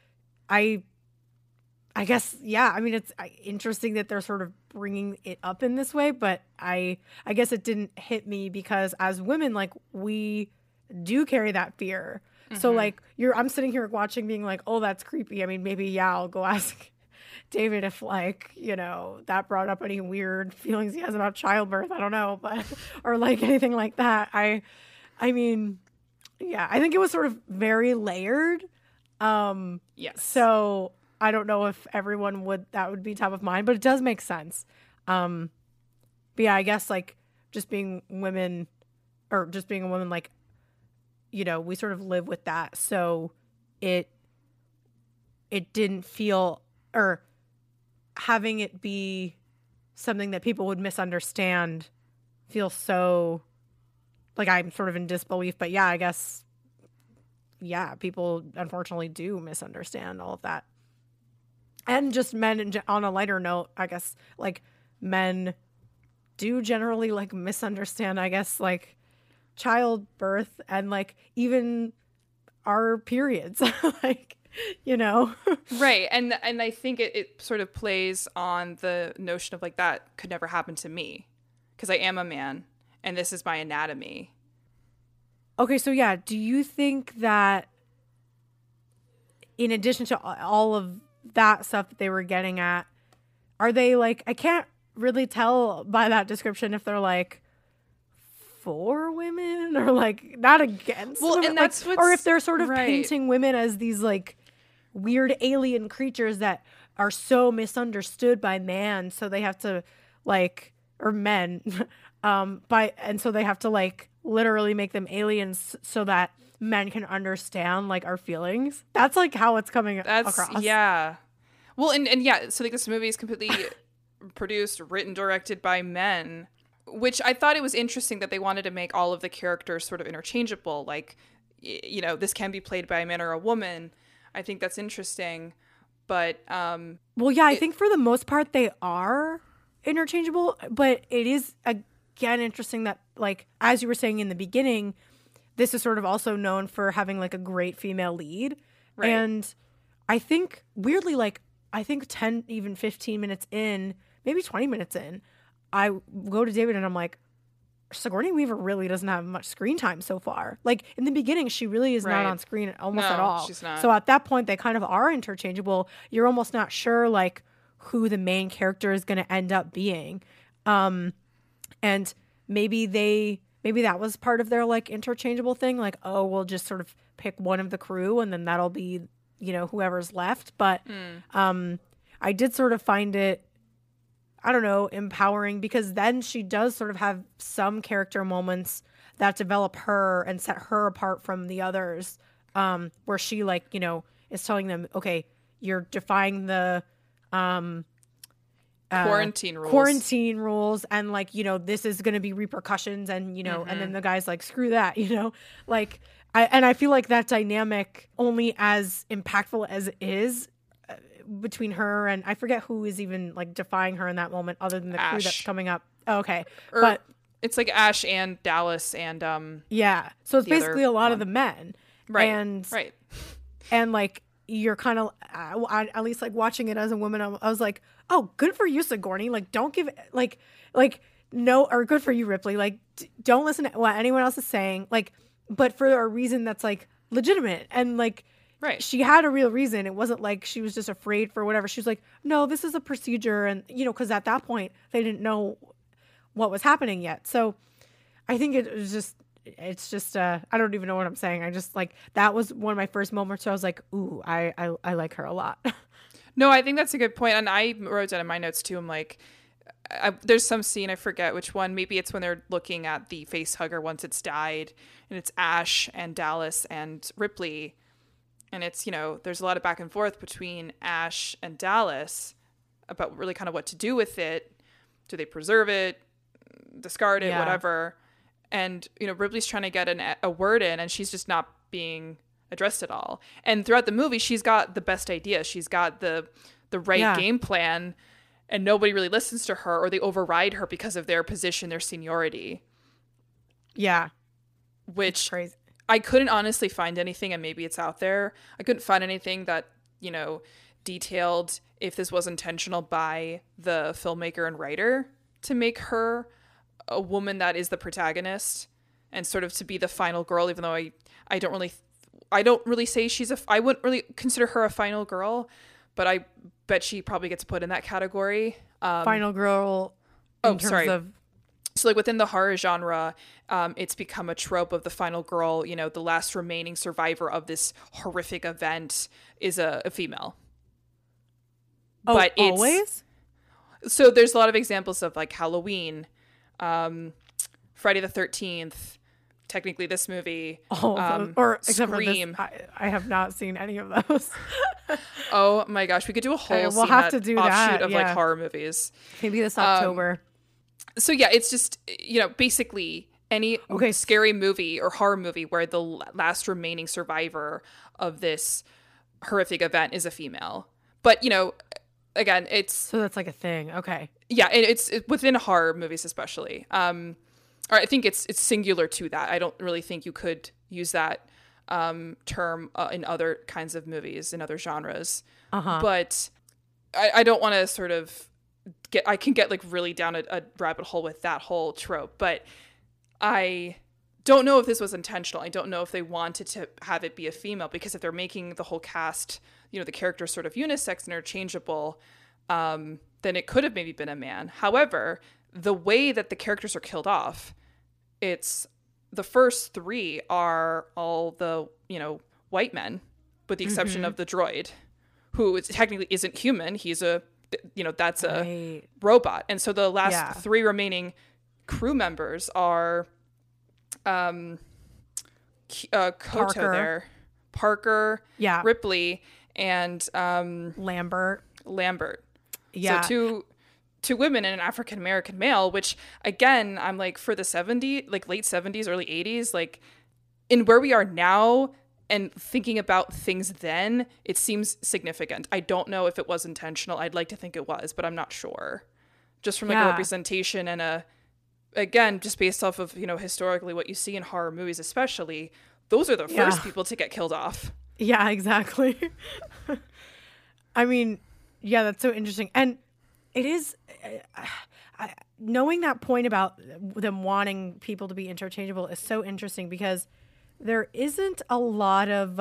Speaker 2: I guess, yeah, I mean, it's interesting that they're sort of bringing it up in this way, but I guess it didn't hit me because as women, like, we do carry that fear. So like I'm sitting here watching being like, oh, that's creepy. I mean, maybe, yeah, I'll go ask David if like, you know, that brought up any weird feelings he has about childbirth. I don't know, but, or like anything like that. I mean, yeah, I think it was sort of very layered.
Speaker 1: Yes.
Speaker 2: So I don't know if everyone that would be top of mind, but it does make sense. But yeah, I guess like just being women, or just being a woman, like, you know, we sort of live with that. So it didn't feel, or having it be something that people would misunderstand feels so like I'm sort of in disbelief. But yeah, I guess, yeah, people unfortunately do misunderstand all of that. And just men, on a lighter note, I guess, like, men do generally, like, misunderstand, I guess, like, childbirth and, like, even our periods, like, you know?
Speaker 1: Right. And I think it sort of plays on the notion of, like, that could never happen to me because I am a man and this is my anatomy.
Speaker 2: Okay, so, yeah, do you think that in addition to all of that stuff that they were getting at, are they like, I can't really tell by that description if they're like for women or like not against women,
Speaker 1: and that's
Speaker 2: like, or if they're sort of painting women as these like weird alien creatures that are so misunderstood by man, so they have to like, or men and so they have to like literally make them aliens so that men can understand like our feelings. That's like how it's coming across.
Speaker 1: Yeah. Well, and yeah, so like this movie is completely produced, written, directed by men, which I thought it was interesting that they wanted to make all of the characters sort of interchangeable. Like, you know, this can be played by a man or a woman. I think that's interesting. But
Speaker 2: well, yeah, I think for the most part they are interchangeable, but it is again interesting that, like, as you were saying in the beginning, this is sort of also known for having like a great female lead. Right. And I think weirdly, like, I think 10, even 15 minutes in, maybe 20 minutes in, I go to David and I'm like, Sigourney Weaver really doesn't have much screen time so far. Like, in the beginning, she really is not on screen almost at all.
Speaker 1: She's not.
Speaker 2: So at that point, they kind of are interchangeable. You're almost not sure, like, who the main character is going to end up being. And maybe that was part of their, like, interchangeable thing. Like, oh, we'll just sort of pick one of the crew and then that'll be, you know, whoever's left. But I did sort of find it, I don't know, empowering, because then she does sort of have some character moments that develop her and set her apart from the others, where she, like, you know, is telling them, okay, you're defying the
Speaker 1: quarantine rules,
Speaker 2: and, like, you know, this is going to be repercussions, and, you know, and then the guy's like, screw that, you know, like, I feel like that dynamic, only as impactful as it is between her and I forget who is even like defying her in that moment, other than the crew that's coming up. Oh, okay, but
Speaker 1: it's like Ash and Dallas and
Speaker 2: yeah. So it's basically a lot of the men,
Speaker 1: right?
Speaker 2: And like, you're kind of at least like watching it as a woman, I was like, oh, good for you, Sigourney. Like, don't give like no, or good for you, Ripley. Like, don't listen to what anyone else is saying. Like, but for a reason that's like legitimate, and like, right, she had a real reason. It wasn't like she was just afraid for whatever. She was like, no, this is a procedure. And, you know, because at that point they didn't know what was happening yet. So I think it's just I don't even know what I'm saying. I just, like, that was one of my first moments where I was like, ooh, I like her a lot.
Speaker 1: No, I think that's a good point. And I wrote down in my notes too, I'm like, there's some scene, I forget which one. Maybe it's when they're looking at the face hugger once it's died, and it's Ash and Dallas and Ripley. And it's, there's a lot of back and forth between Ash and Dallas about really kind of what to do with it. Do they preserve it, discard it, whatever? And, Ripley's trying to get a word in, and she's just not being addressed at all. And throughout the movie, she's got the best idea. She's got the right game plan, and nobody really listens to her, or they override her because of their position, their seniority.
Speaker 2: Yeah.
Speaker 1: Which crazy. I couldn't honestly find anything, and maybe it's out there. I couldn't find anything that, detailed if this was intentional by the filmmaker and writer to make her a woman that is the protagonist and sort of to be the final girl, even though I don't really say I wouldn't really consider her a final girl, but I bet she probably gets put in that category.
Speaker 2: Final girl in terms of...
Speaker 1: So like within the horror genre, it's become a trope of the final girl, the last remaining survivor of this horrific event is a female.
Speaker 2: Oh, but always?
Speaker 1: So there's a lot of examples of like Halloween, Friday the 13th, technically this movie.
Speaker 2: Or except Scream. For this, I have not seen any of those.
Speaker 1: Oh my gosh, we could do a whole
Speaker 2: we'll have to do
Speaker 1: offshoot
Speaker 2: that,
Speaker 1: of like horror movies.
Speaker 2: Maybe this October.
Speaker 1: So yeah, it's just, basically any scary movie or horror movie where the last remaining survivor of this horrific event is a female. But, again, it's...
Speaker 2: So that's like a thing. Okay.
Speaker 1: Yeah, it's within horror movies especially. Or I think it's singular to that. I don't really think you could use that term in other kinds of movies, in other genres. But I don't want to sort of... I can get like really down a rabbit hole with that whole trope, but I don't know if this was intentional. I don't know if they wanted to have it be a female, because if they're making the whole cast, the characters sort of unisex, interchangeable, then it could have maybe been a man. However, the way that the characters are killed off, it's the first three are all the, white men, with the exception of the droid, who technically isn't human. He's that's a robot. And so the last three remaining crew members are Koto Parker, Ripley, and
Speaker 2: Lambert.
Speaker 1: Yeah. So two women and an African American male, which again, I'm like, for the late 70s, early 80s, like in where we are now, and thinking about things then, it seems significant. I don't know if it was intentional. I'd like to think it was, but I'm not sure. Just from like a representation and again, just based off of, historically what you see in horror movies especially, those are the first people to get killed off.
Speaker 2: Yeah, exactly. I mean, yeah, that's so interesting. And it is, knowing that point about them wanting people to be interchangeable is so interesting, because there isn't a lot of,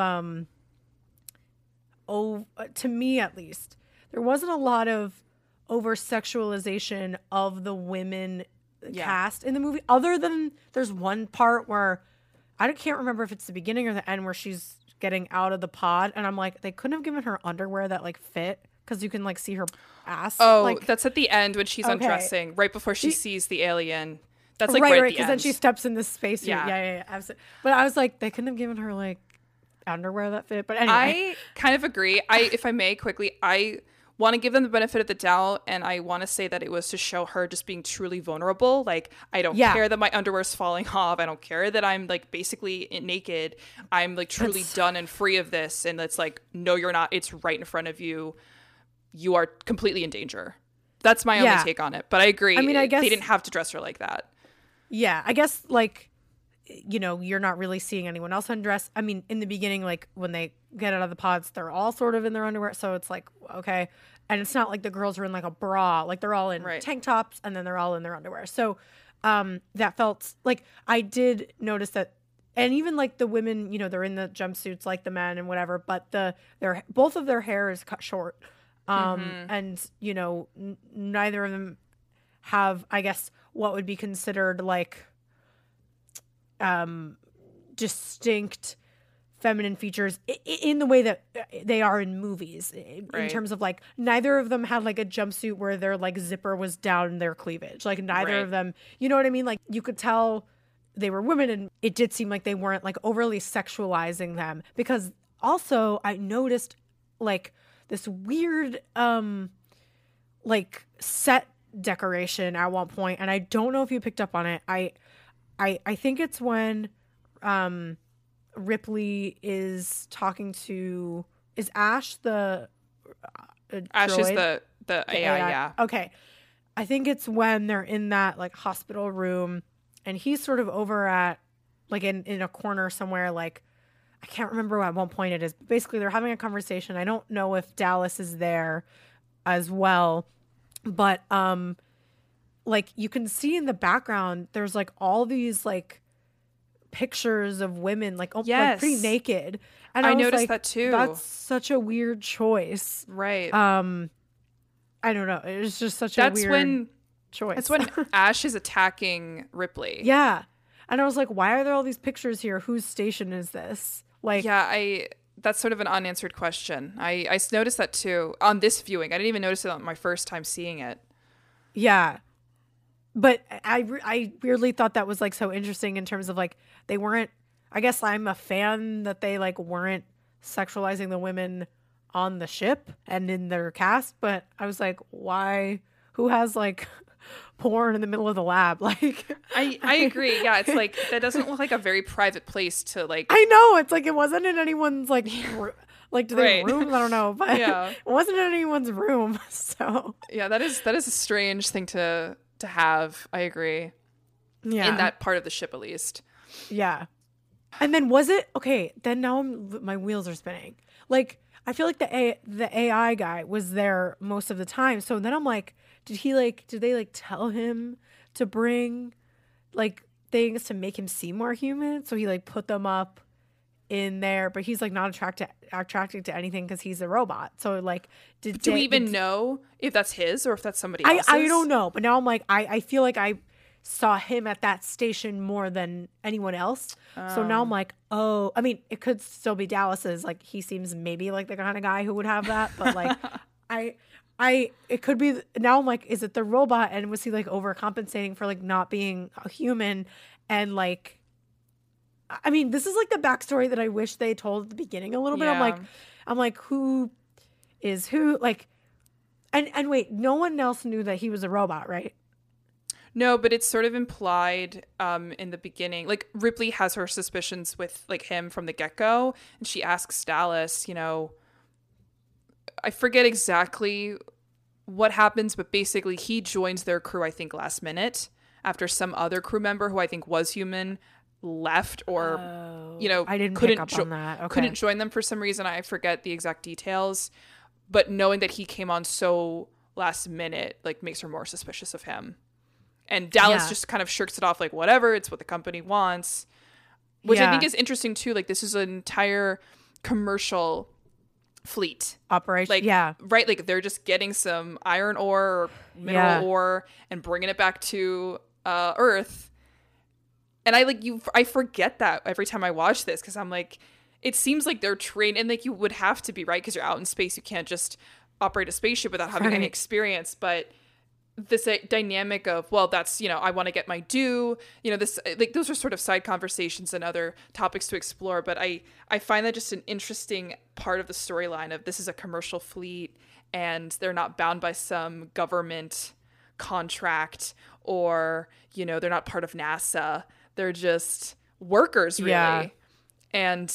Speaker 2: to me at least, there wasn't a lot of over-sexualization of the women cast in the movie, other than there's one part where, I can't remember if it's the beginning or the end, where she's getting out of the pod, and I'm like, they couldn't have given her underwear that like fit, because you can like see her ass.
Speaker 1: Oh, that's at the end when she's undressing, right before she sees the alien. That's like right,
Speaker 2: because then she steps in this spacesuit. Yeah, absolutely. But I was like, they couldn't have given her like underwear that fit. But anyway,
Speaker 1: I kind of agree. If I may quickly, I want to give them the benefit of the doubt, and I want to say that it was to show her just being truly vulnerable. Like, I don't care that my underwear's falling off. I don't care that I'm like basically naked. I'm like truly done and free of this. And it's like, no, you're not. It's right in front of you. You are completely in danger. That's my only take on it. But I agree. I mean, I guess they didn't have to dress her like that.
Speaker 2: Yeah, I guess, like, you're not really seeing anyone else undress. I mean, in the beginning, like, when they get out of the pods, they're all sort of in their underwear. So it's like, okay. And it's not like the girls are in, like, a bra. Like, they're all in tank tops, and then they're all in their underwear. So that felt, like, I did notice that. And even, like, the women, they're in the jumpsuits like the men and whatever. But both of their hair is cut short. And, neither of them have, I guess, what would be considered like distinct feminine features in the way that they are in movies, in terms of like neither of them had like a jumpsuit where their like zipper was down their cleavage. Like neither of them, you know what I mean? Like you could tell they were women, and it did seem like they weren't like overly sexualizing them, because also I noticed like this weird like set decoration at one point, and I don't know if you picked up on it. I think it's when Ripley is talking to, is Ash the
Speaker 1: Ash
Speaker 2: droid?
Speaker 1: Is the AI, yeah.
Speaker 2: Okay. I think it's when they're in that like hospital room, and he's sort of over at like in a corner somewhere, like I can't remember at one point it is. But basically they're having a conversation. I don't know if Dallas is there as well, but like you can see in the background there's like all these like pictures of women like, like pretty naked, and
Speaker 1: I noticed that too.
Speaker 2: That's such a weird choice,
Speaker 1: right?
Speaker 2: I don't know, it was just such a weird choice.
Speaker 1: That's when Ash is attacking Ripley.
Speaker 2: Yeah, and I was like, why are there all these pictures here? Whose station is this? Like,
Speaker 1: yeah, that's sort of an unanswered question. I noticed that too on this viewing. I didn't even notice it on my first time seeing it.
Speaker 2: Yeah. But I weirdly thought that was like so interesting in terms of like they weren't, I guess I'm a fan that they like weren't sexualizing the women on the ship and in their cast, but I was like, why? Who has like porn in the middle of the lab? Like
Speaker 1: I agree. Yeah, it's like that doesn't look like a very private place to like.
Speaker 2: I know, it's like it wasn't in anyone's like like do they have rooms? I don't know, but it wasn't in anyone's room. So
Speaker 1: yeah, that is a strange thing to have. I agree.
Speaker 2: Yeah,
Speaker 1: in that part of the ship at least.
Speaker 2: Yeah. And then was it okay? Then now my wheels are spinning. Like I feel like the AI guy was there most of the time. So then I'm like, did they like tell him to bring like things to make him seem more human? So he like put them up in there, but he's like not attracted to anything because he's a robot. So like, do we even
Speaker 1: know if that's his or if that's somebody else's?
Speaker 2: I don't know. But now I'm like, I feel like I saw him at that station more than anyone else. So now I'm like, oh, I mean, it could still be Dallas's. Like he seems maybe like the kind of guy who would have that, but like it could be. Now I'm like, is it the robot? And was he like overcompensating for like not being a human? And like, I mean, this is like the backstory that I wish they told at the beginning a little bit. I'm like, who is who? Like, and wait, no one else knew that he was a robot, right?
Speaker 1: No, but it's sort of implied in the beginning. Like Ripley has her suspicions with like him from the get-go, and she asks Dallas, you know, I forget exactly what happens, but basically he joins their crew, I think, last minute after some other crew member who I think was human left or
Speaker 2: I didn't pick up on that. Okay.
Speaker 1: Couldn't join them for some reason. I forget the exact details, but knowing that he came on so last minute like makes her more suspicious of him. And Dallas just kind of shirks it off like, whatever, it's what the company wants. Which I think is interesting, too. Like, this is an entire commercial fleet.
Speaker 2: Operation,
Speaker 1: like, right? Like, they're just getting some iron ore or mineral ore and bringing it back to Earth. And I forget that every time I watch this because I'm like, it seems like they're trained. And, like, you would have to be, right? Because you're out in space. You can't just operate a spaceship without having any experience. But this dynamic of, well, that's, you know, I want to get my due, you know, this, like, those are sort of side conversations and other topics to explore. But I find that just an interesting part of the storyline of this is a commercial fleet and they're not bound by some government contract or, you know, they're not part of NASA. They're just workers, really. Yeah. And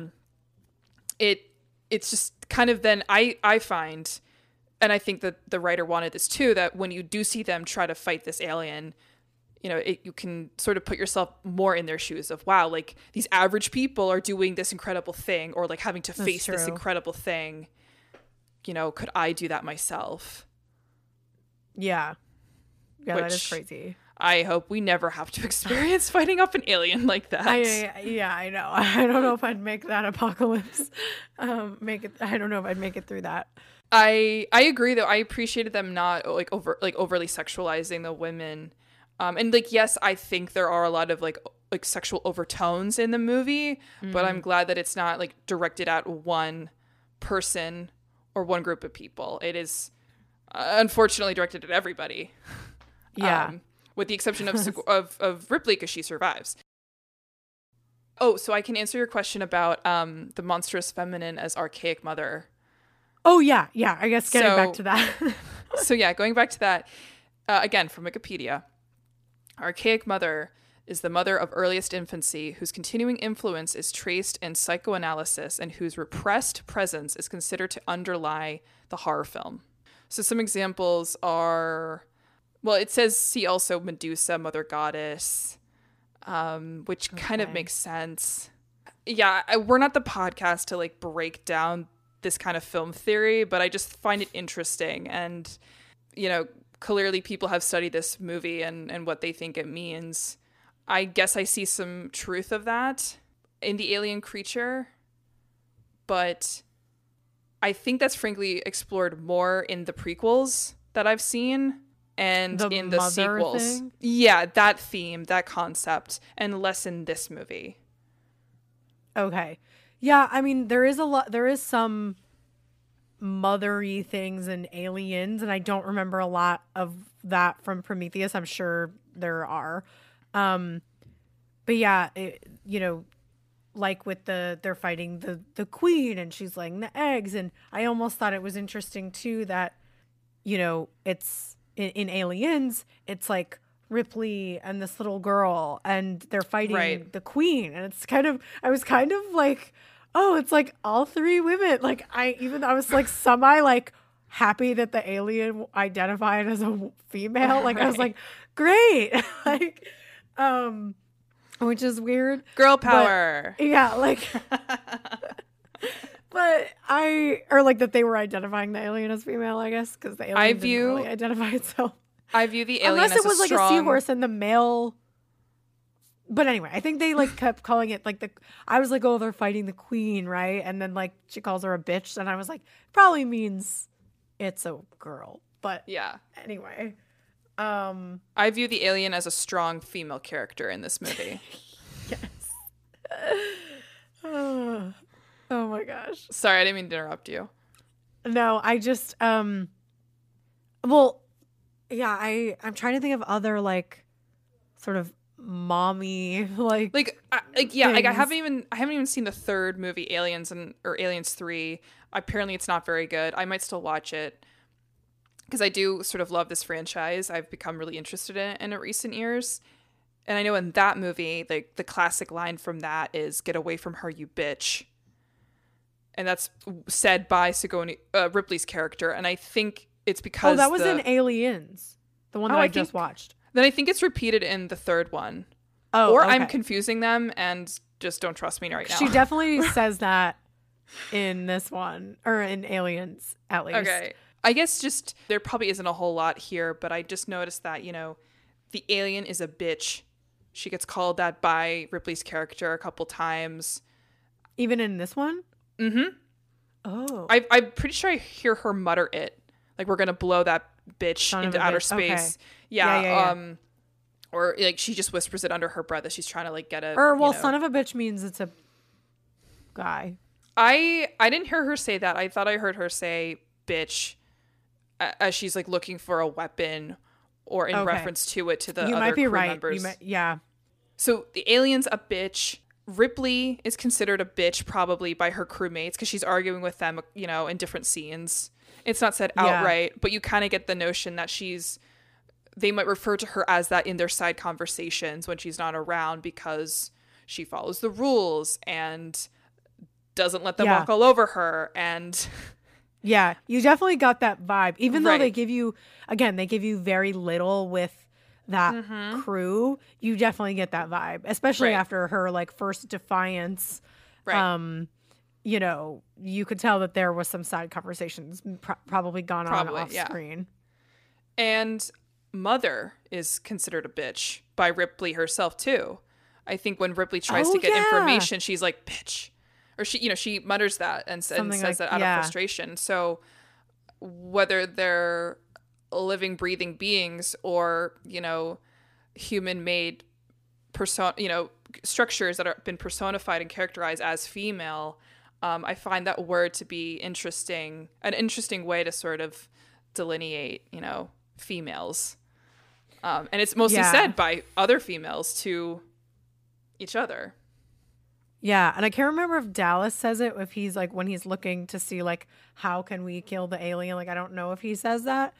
Speaker 1: it's just kind of then I find, and I think that the writer wanted this too, that when you do see them try to fight this alien, you know, you can sort of put yourself more in their shoes of, wow, like these average people are doing this incredible thing or like having to face this incredible thing. You know, could I do that myself?
Speaker 2: Yeah. Yeah, that is crazy.
Speaker 1: I hope we never have to experience fighting off an alien like that.
Speaker 2: I know. I don't know if I'd make that apocalypse. I don't know if I'd make it through that.
Speaker 1: I agree though. I appreciated them not overly sexualizing the women. And like, yes, I think there are a lot of like like sexual overtones in the movie, but I'm glad that it's not like directed at one person or one group of people. It is unfortunately directed at everybody.
Speaker 2: Yeah.
Speaker 1: With the exception of Ripley, because she survives. Oh, so I can answer your question about the monstrous feminine as archaic mother.
Speaker 2: Oh, yeah. Yeah. I guess getting back to that.
Speaker 1: So yeah, going back to that, again, from Wikipedia, archaic mother is the mother of earliest infancy whose continuing influence is traced in psychoanalysis and whose repressed presence is considered to underlie the horror film. So some examples are, well, it says see also Medusa, mother goddess, which kind of makes sense. Yeah, we're not the podcast to like break down this kind of film theory, but I just find it interesting. And, you know, clearly people have studied this movie and what they think it means. I guess I see some truth of that in the alien creature, but I think that's frankly explored more in the prequels that I've seen and in the sequels. Thing? Yeah, that theme, that concept, and less in this movie.
Speaker 2: Okay. Yeah, I mean, there is some mothery things in Aliens, and I don't remember a lot of that from Prometheus. I'm sure there are. But yeah, you know, like with they're fighting the queen and she's laying the eggs. And I almost thought it was interesting too that, you know, it's in Aliens, it's like Ripley and this little girl and they're fighting the queen. And it's I was kind of like, oh, it's like all three women. Like I was like semi like happy that the alien identified as a female. Like I was like, great. Like, which is weird.
Speaker 1: Girl power.
Speaker 2: But, yeah, like or like that they were identifying the alien as female, I guess, because the alien didn't really identify itself.
Speaker 1: I view the alien
Speaker 2: unless it was like a seahorse and the male. But anyway, I think they like kept calling it like I was like, oh, they're fighting the queen, right? And then like she calls her a bitch, and I was like, probably means it's a girl. But
Speaker 1: yeah.
Speaker 2: Anyway.
Speaker 1: I view the alien as a strong female character in this movie.
Speaker 2: Yes. Oh my gosh.
Speaker 1: Sorry, I didn't mean to interrupt you.
Speaker 2: No, I just well, yeah, I'm trying to think of other like sort of mommy like
Speaker 1: I haven't even seen the third movie, Aliens or Aliens 3. Apparently it's not very good. I might still watch it, because I do sort of love this franchise. I've become really interested in recent years. And I know in that movie, like the classic line from that is, "Get away from her, you bitch." And that's said by Ripley's character. And I think it's because...
Speaker 2: Oh, that was in Aliens. The one that I just watched.
Speaker 1: Then I think it's repeated in the third one.
Speaker 2: Oh,
Speaker 1: or
Speaker 2: okay.
Speaker 1: I'm confusing them and just don't trust me right now.
Speaker 2: She definitely says that in this one. Or in Aliens, at least.
Speaker 1: Okay. I guess just there probably isn't a whole lot here, but I just noticed that, you know, the alien is a bitch. She gets called that by Ripley's character a couple times.
Speaker 2: Even in this one?
Speaker 1: Mm-hmm.
Speaker 2: Oh.
Speaker 1: I'm pretty sure I hear her mutter it. Like, we're going to blow that bitch into outer space. Okay. Yeah. Or like she just whispers it under her breath as she's trying to like get a...
Speaker 2: Or, well, son of a bitch means it's a guy.
Speaker 1: I didn't hear her say that. I thought I heard her say bitch as she's like looking for a weapon or in reference to it to the other crew members.
Speaker 2: Yeah.
Speaker 1: So the alien's a bitch. Ripley is considered a bitch probably by her crewmates because she's arguing with them, you know, in different scenes. It's not said outright, but you kind of get the notion that they might refer to her as that in their side conversations when she's not around, because she follows the rules and doesn't let them walk all over her. And
Speaker 2: yeah, you definitely got that vibe, even though they give you very little with that crew. You definitely get that vibe, especially after her like first defiance. You know, you could tell that there was some side conversations probably gone on off screen.
Speaker 1: And Mother is considered a bitch by Ripley herself too. I think when Ripley tries to get information, she's like, bitch. Or she mutters that and says that out of frustration. So whether they're living, breathing beings or, you know, human-made structures that have been personified and characterized as female, I find that word to be an interesting way to sort of delineate, females. And it's mostly said by other females to each other.
Speaker 2: Yeah, and I can't remember if Dallas says it, if he's like, when he's looking to see like, how can we kill the alien? Like, I don't know if he says that.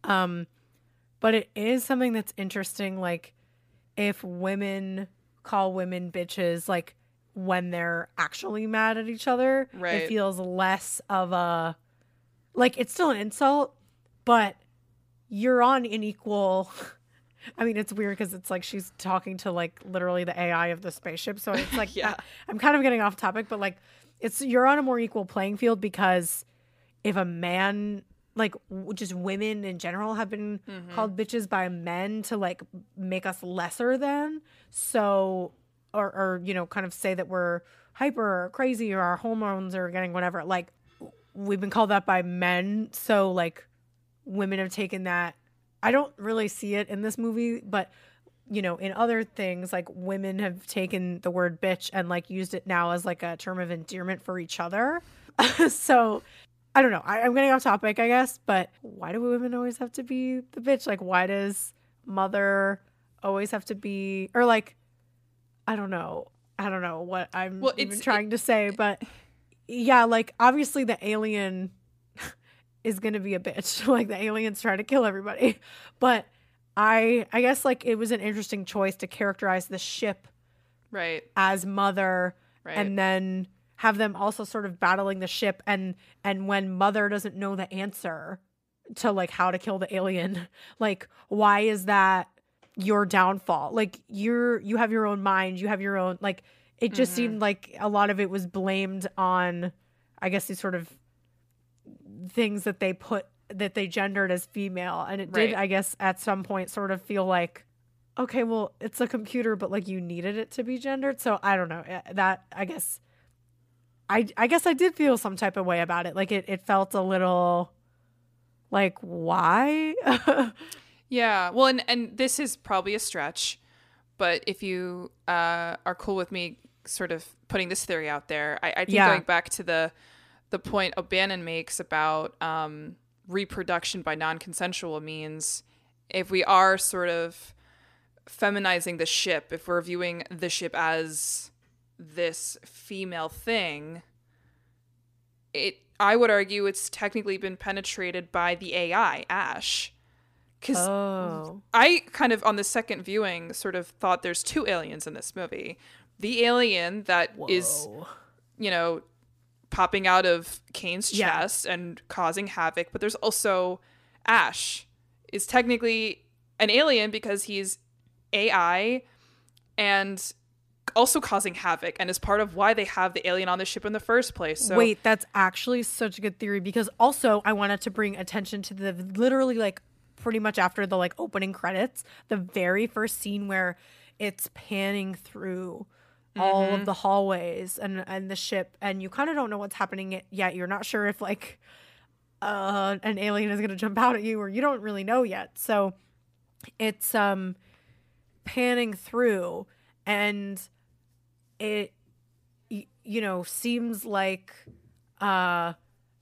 Speaker 2: But it is something that's interesting. Like, if women call women bitches, like when they're actually mad at each other,
Speaker 1: right,
Speaker 2: it feels less of a, like, it's still an insult, but you're on an equal. I mean, it's weird because it's like she's talking to like literally the AI of the spaceship. So it's like,
Speaker 1: yeah.
Speaker 2: I'm kind of getting off topic, but like you're on a more equal playing field, because if a man, like just women in general have been called bitches by men to like make us lesser than. So, or, kind of say that we're hyper or crazy or our hormones are getting whatever. Like we've been called that by men. So like women have taken that. I don't really see it in this movie, but in other things, like women have taken the word bitch and like used it now as like a term of endearment for each other. So I don't know. I'm getting off topic, I guess, but why do women always have to be the bitch? Like, why does mother always have to be, or like, I don't know what I'm trying to say, but yeah, like obviously the alien is going to be a bitch. Like the aliens try to kill everybody. But I guess like it was an interesting choice to characterize the ship
Speaker 1: right
Speaker 2: as mother,
Speaker 1: right,
Speaker 2: and then have them also sort of battling the ship, and when mother doesn't know the answer to like how to kill the alien, like why is that your downfall? Like you have your own mind, you have your own, like it just seemed like a lot of it was blamed on, I guess, these sort of things that they gendered as female, and it did, I guess, at some point sort of feel like, okay, well, it's a computer, but like you needed it to be gendered. So I don't know, that I guess I did feel some type of way about it. Like it felt a little like, why?
Speaker 1: Yeah, well, and this is probably a stretch, but if you are cool with me sort of putting this theory out there, I think going back to the point O'Bannon makes about reproduction by non-consensual means, if we are sort of feminizing the ship, if we're viewing the ship as this female thing, I would argue it's technically been penetrated by the AI, Ash. Because I kind of, on the second viewing, sort of thought there's two aliens in this movie. The alien that is, popping out of Kane's chest and causing havoc, but there's also Ash is technically an alien because he's AI and also causing havoc, and is part of why they have the alien on the ship in the first place. So
Speaker 2: wait, that's actually such a good theory, because also I wanted to bring attention to the literally like pretty much after the like opening credits, the very first scene where it's panning through all of the hallways and the ship, and you kind of don't know what's happening yet. You're not sure if like an alien is going to jump out at you, or you don't really know yet. So it's panning through, and it seems like that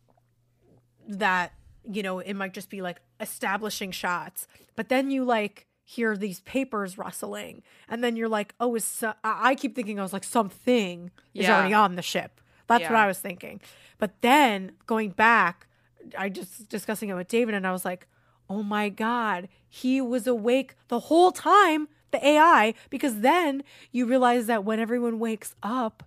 Speaker 2: it might just be like establishing shots, but then you like hear these papers rustling, and then you're like, oh, I keep thinking, I was like, something is already on the ship. That's what I was thinking. But then going back, I just discussing it with David, and I was like, oh my God, he was awake the whole time, the AI, because then you realize that when everyone wakes up,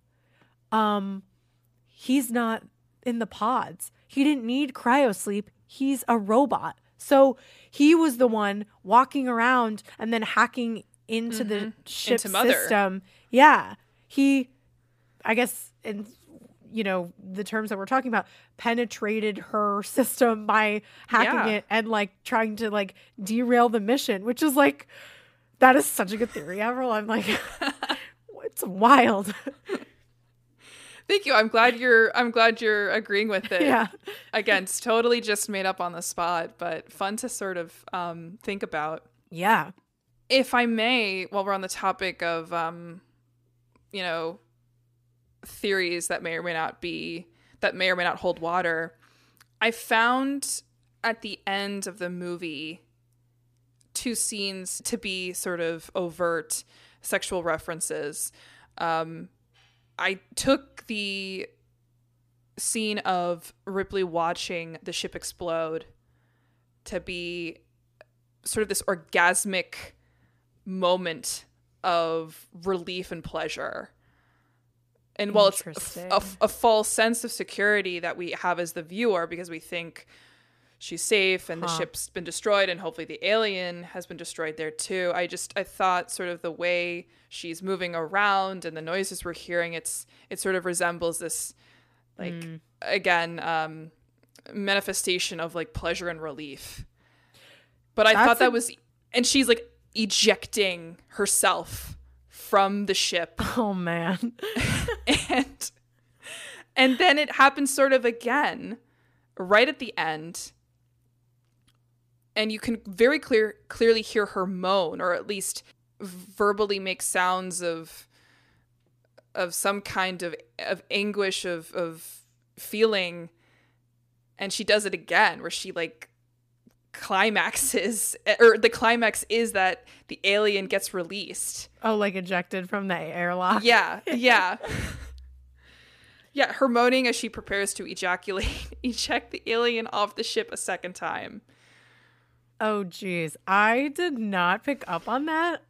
Speaker 2: he's not in the pods. He didn't need cryosleep. He's a robot. So he was the one walking around and then hacking into the ship system. Yeah. He, I guess, in, the terms that we're talking about, penetrated her system by hacking it and like trying to like derail the mission, which is like, that is such a good theory, Avril. I'm like, it's wild.
Speaker 1: Thank you. I'm glad you're agreeing with it.
Speaker 2: Yeah.
Speaker 1: Again, it's totally just made up on the spot, but fun to sort of think about.
Speaker 2: Yeah.
Speaker 1: If I may, while we're on the topic of you know, theories that may or may not hold water. I found at the end of the movie 2 scenes to be sort of overt sexual references. I took the scene of Ripley watching the ship explode to be sort of this orgasmic moment of relief and pleasure. And while it's a false sense of security that we have as the viewer because we think she's safe and the ship's been destroyed and hopefully the alien has been destroyed there too. I thought sort of the way she's moving around and the noises we're hearing, it sort of resembles this, like, again, manifestation of like pleasure and relief. But I thought that was, and she's like ejecting herself from the ship.
Speaker 2: Oh man.
Speaker 1: and then it happens sort of again right at the end. And you can very clearly hear her moan, or at least verbally make sounds of some kind of anguish of feeling. And she does it again, where she like climaxes, or the climax is that the alien gets released.
Speaker 2: Oh, like ejected from the airlock.
Speaker 1: Yeah. Yeah, her moaning as she prepares to eject the alien off the ship a second time.
Speaker 2: Oh, geez. I did not pick up on that.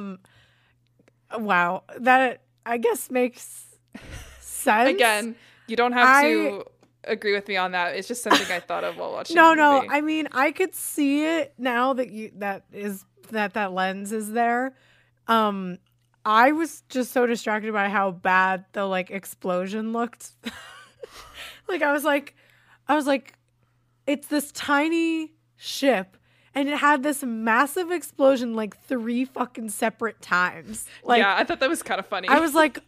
Speaker 2: Wow. That, I guess, makes sense.
Speaker 1: Again, you don't have to agree with me on that. It's just something I thought of while watching
Speaker 2: No,
Speaker 1: the movie.
Speaker 2: I mean, I could see it now that that lens is there. I was just so distracted by how bad the like explosion looked. Like I was like, it's this tiny ship. And it had this massive explosion like 3 fucking separate times. Like,
Speaker 1: yeah, I thought that was kind of funny.
Speaker 2: I was like,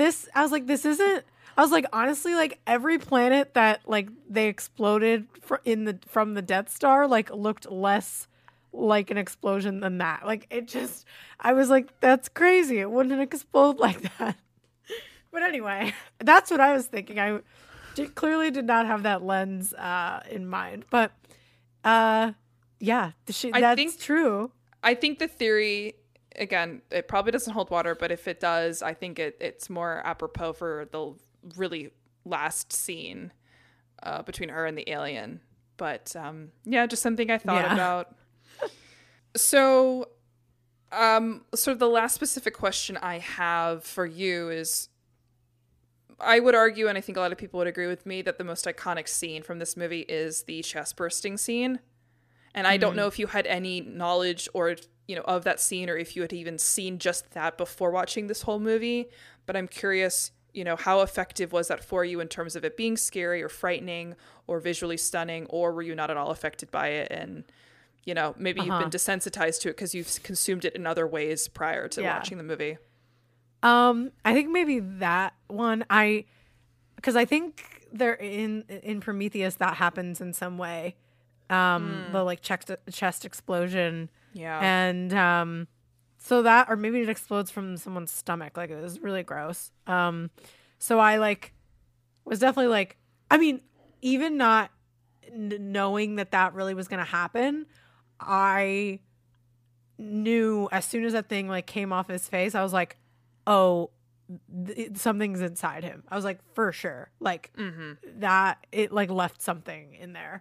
Speaker 2: honestly, like every planet that like they exploded from the Death Star like looked less like an explosion than that. Like I was like, that's crazy. It wouldn't explode like that. But anyway, that's what I was thinking. I clearly did not have that lens in mind. But yeah, that's true.
Speaker 1: I think the theory, again, it probably doesn't hold water, but if it does, I think it's more apropos for the really last scene between her and the alien. But yeah, just something I thought about. So sort of the last specific question I have for you is, I would argue, and I think a lot of people would agree with me, that the most iconic scene from this movie is the chest bursting scene. And I don't know if you had any knowledge or, of that scene, or if you had even seen just that before watching this whole movie. But I'm curious, how effective was that for you in terms of it being scary or frightening or visually stunning, or were you not at all affected by it? And, maybe you've been desensitized to it because you've consumed it in other ways prior to watching the movie.
Speaker 2: I think maybe that one, because I think they're in Prometheus that happens in some way. The like chest explosion.
Speaker 1: Yeah.
Speaker 2: And so that, or maybe it explodes from someone's stomach. Like it was really gross. So I like was definitely like, I mean, even not knowing that really was going to happen, I knew as soon as that thing like came off his face, I was like, oh, something's inside him. I was like, for sure. Like that it like left something in there.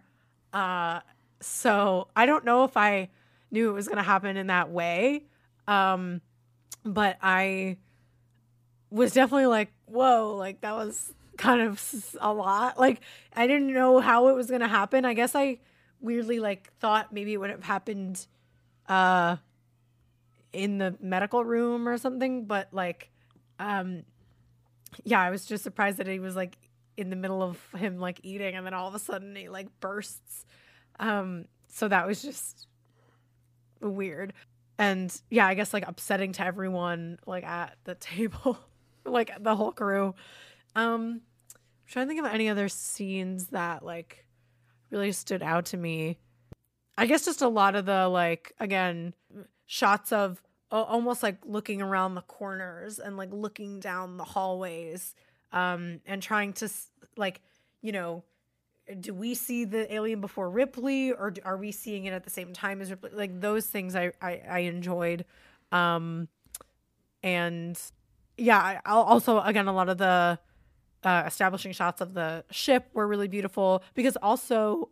Speaker 2: So I don't know if I knew it was going to happen in that way. But I was definitely like, whoa, like that was kind of a lot. Like I didn't know how it was going to happen. I guess I weirdly like thought maybe it would have happened, in the medical room or something. But like, yeah, I was just surprised that he was like in the middle of him like eating, and then all of a sudden he like bursts. So that was just weird. And yeah, I guess like upsetting to everyone like at the table, like the whole crew. I'm trying to think of any other scenes that like really stood out to me. I guess just a lot of the like, again, shots of almost like looking around the corners and like looking down the hallways, and trying to like, you know, do we see the alien before Ripley, or are we seeing it at the same time as Ripley? Like those things I enjoyed. And yeah, I'll also, again, a lot of the establishing shots of the ship were really beautiful, because also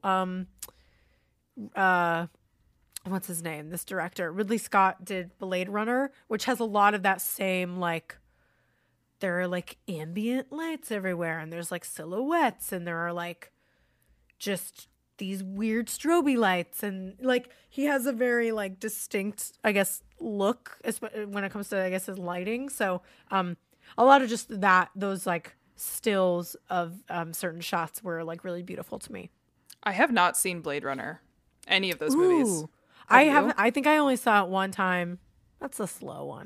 Speaker 2: what's his name? This director, Ridley Scott, did Blade Runner, which has a lot of that same, like, there are like ambient lights everywhere, and there's like silhouettes, and there are like just these weird strobe lights, and like he has a very like distinct, I guess, look when it comes to, I guess, his lighting. So a lot of just those like stills of certain shots were like really beautiful to me.
Speaker 1: I have not seen Blade Runner, any of those movies.
Speaker 2: I haven't. I think I only saw it one time. That's a slow one.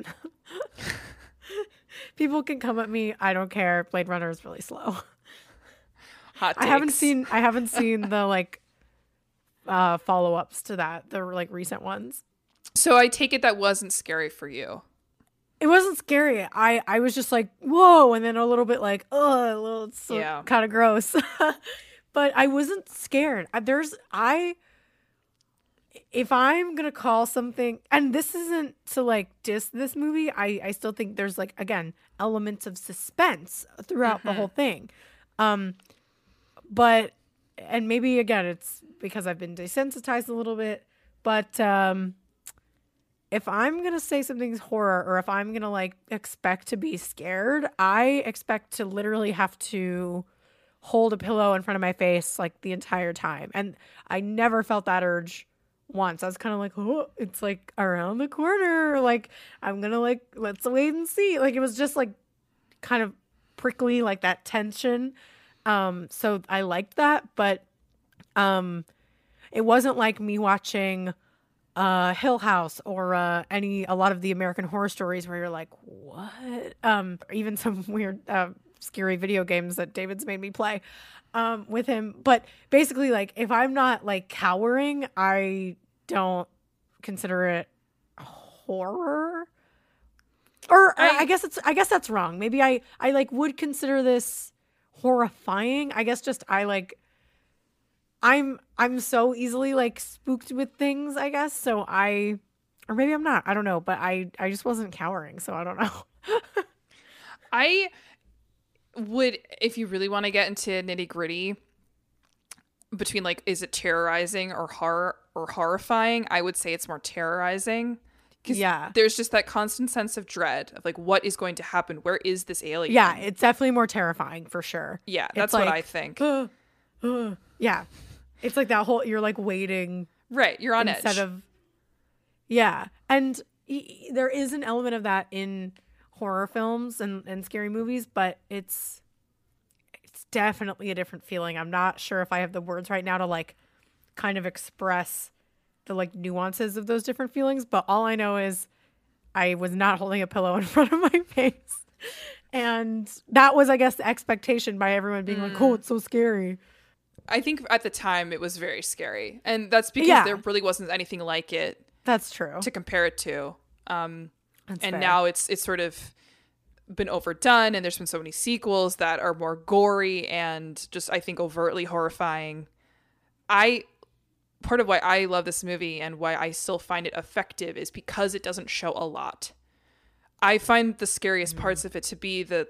Speaker 2: People can come at me. I don't care. Blade Runner is really slow.
Speaker 1: Hot takes.
Speaker 2: I haven't seen the like follow-ups to that, the like recent ones.
Speaker 1: So I take it that wasn't scary for you.
Speaker 2: It wasn't scary. I was just like, whoa, and then a little bit like, oh, a little kind of gross. But I wasn't scared. If I'm going to call something, and this isn't to like diss this movie, I still think there's like, again, elements of suspense throughout the whole thing. But, and maybe again, it's because I've been desensitized a little bit, but if I'm going to say something's horror, or if I'm going to like expect to be scared, I expect to literally have to hold a pillow in front of my face like the entire time. And I never felt that urge once. I was kind of like, oh, it's like around the corner. Like, I'm going to like, let's wait and see. Like, it was just like kind of prickly, like that tension. So I liked that, but it wasn't like me watching Hill House or a lot of the American Horror Stories where you're like, what? Or even some weird scary video games that David's made me play with him. But basically, like, if I'm not like cowering, I don't consider it horror. Or I guess that's wrong. Maybe I like would consider this horrifying. I guess just I'm so easily like spooked with things, I guess. So or maybe I'm not. I don't know. But I just wasn't cowering, so I don't know.
Speaker 1: I would, if you really want to get into nitty gritty between like, is it terrorizing or horror or horrifying? I would say it's more terrorizing. Yeah. There's just that constant sense of dread of like, what is going to happen? Where is this alien?
Speaker 2: Yeah, it's definitely more terrifying for sure.
Speaker 1: Yeah, that's what I think.
Speaker 2: Yeah. It's like that whole, you're like waiting.
Speaker 1: Right, you're on edge.
Speaker 2: Instead of, yeah. And there is an element of that in horror films and scary movies, but it's definitely a different feeling. I'm not sure if I have the words right now to like kind of express the like nuances of those different feelings, but all I know is I was not holding a pillow in front of my face. And that was, I guess, the expectation by everyone being like, oh, it's so scary.
Speaker 1: I think at the time it was very scary. And that's because there really wasn't anything like it.
Speaker 2: That's true.
Speaker 1: To compare it to.
Speaker 2: That's fair.
Speaker 1: Now it's sort of been overdone, and there's been so many sequels that are more gory and just, I think, overtly horrifying. Part of why I love this movie and why I still find it effective is because it doesn't show a lot. I find the scariest parts of it to be the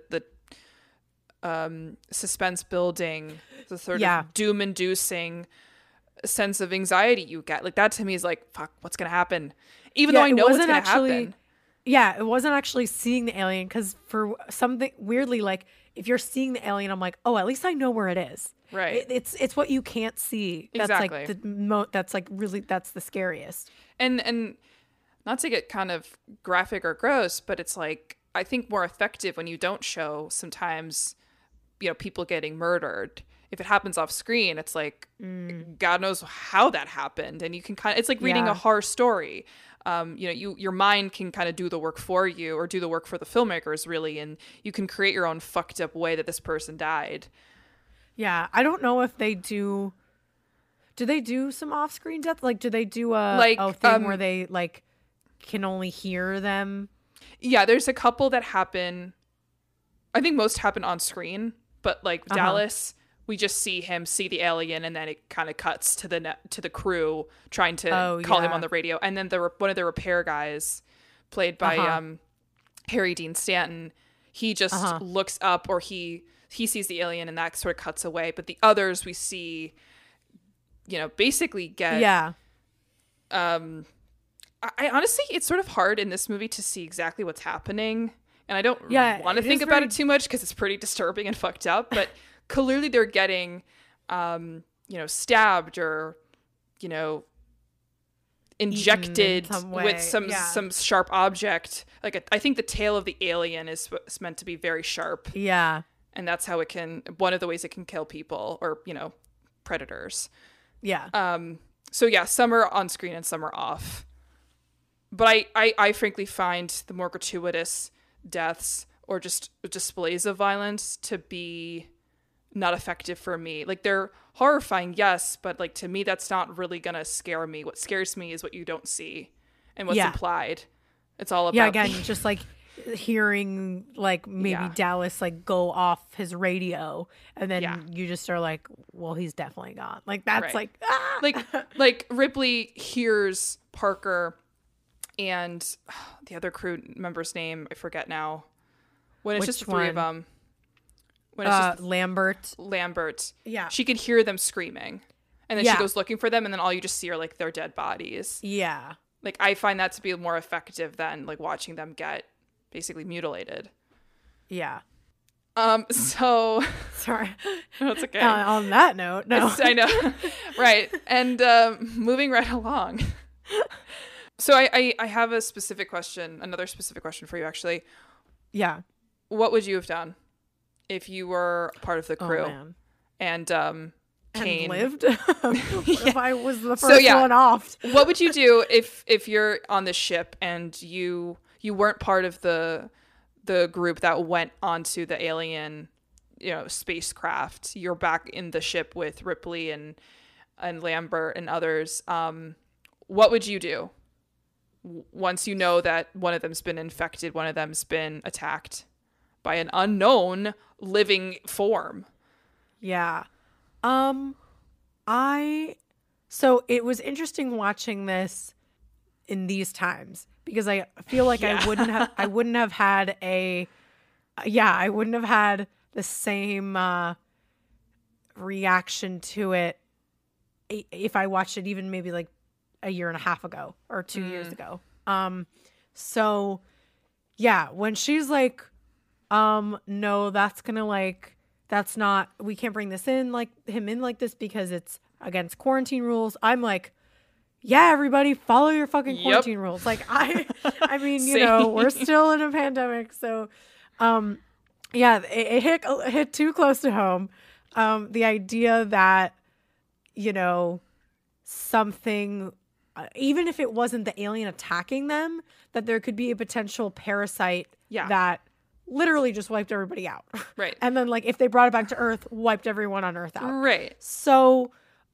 Speaker 1: suspense building, the sort of doom-inducing sense of anxiety you get. Like, that to me is like, fuck, what's going to happen? Even though I know what's going to happen.
Speaker 2: Yeah, it wasn't actually seeing the alien, because for something weirdly, like, if you're seeing the alien, I'm like, oh, at least I know where it is.
Speaker 1: Right.
Speaker 2: It's what you can't see. That's
Speaker 1: exactly.
Speaker 2: like that's like really, that's the scariest.
Speaker 1: And not to get kind of graphic or gross, but it's like, I think more effective when you don't show sometimes, you know, people getting murdered. If it happens off screen, it's like, God knows how that happened. And you can kind of, it's like reading a horror story. You know, your mind can kind of do the work for you, or do the work for the filmmakers, really. And you can create your own fucked up way that this person died.
Speaker 2: Yeah. I don't know if they do they do some off-screen death? Like, do they do a thing where they like can only hear them.
Speaker 1: Yeah, there's a couple that happen. I think most happen on screen, but like Dallas, we just see him see the alien, and then it kind of cuts to the crew trying to call him on the radio. And then one of the repair guys, played by Harry Dean Stanton, he just looks up, or he sees the alien, and that sort of cuts away. But the others we see, basically get I honestly, it's sort of hard in this movie to see exactly what's happening. And I don't want to think about it too much because it's pretty disturbing and fucked up. But clearly they're getting, stabbed or, injected with some sharp object. Like I think the tail of the alien is meant to be very sharp.
Speaker 2: Yeah.
Speaker 1: And that's how one of the ways it can kill people or, predators.
Speaker 2: Yeah.
Speaker 1: So yeah, some are on screen and some are off. But I frankly find the more gratuitous deaths or just displays of violence to be not effective for me. Like, they're horrifying, yes, but like to me that's not really gonna scare me. What scares me is what you don't see and what's implied. It's all about
Speaker 2: again, just like hearing like maybe Dallas like go off his radio, and then you just are like, well, he's definitely gone. Like that's like
Speaker 1: like Ripley hears Parker and the other crew member's name, I forget now. When it's just the three of them. When it's just Lambert. Yeah. She could hear them screaming. And then she goes looking for them, and then all you just see are like their dead bodies.
Speaker 2: Yeah.
Speaker 1: Like, I find that to be more effective than like watching them get basically mutilated.
Speaker 2: Yeah.
Speaker 1: So
Speaker 2: sorry.
Speaker 1: No, it's okay.
Speaker 2: On that note, no.
Speaker 1: I know. Right. And moving right along. So I have another specific question for you, actually.
Speaker 2: Yeah.
Speaker 1: What would you have done if you were part of the crew and Kane
Speaker 2: lived? If I was the first one off?
Speaker 1: What would you do if you're on this ship and you weren't part of the group that went onto the alien, spacecraft? You're back in the ship with Ripley and Lambert and others. What would you do once you know that one of them's been infected, one of them's been attacked by an unknown living form?
Speaker 2: Yeah. So it was interesting watching this in these times, because I feel like I wouldn't have had the same reaction to it if I watched it even maybe like a year and a half ago or 2 years ago. So yeah, when she's like, no, that's not, we can't bring this in, like him in like this because it's against quarantine rules. I'm like, yeah, everybody follow your fucking quarantine rules. Like I mean, we're still in a pandemic. So, it hit too close to home. The idea that, something, even if it wasn't the alien attacking them, that there could be a potential parasite that literally just wiped everybody out.
Speaker 1: Right.
Speaker 2: And then like if they brought it back to Earth, wiped everyone on Earth out.
Speaker 1: Right.
Speaker 2: So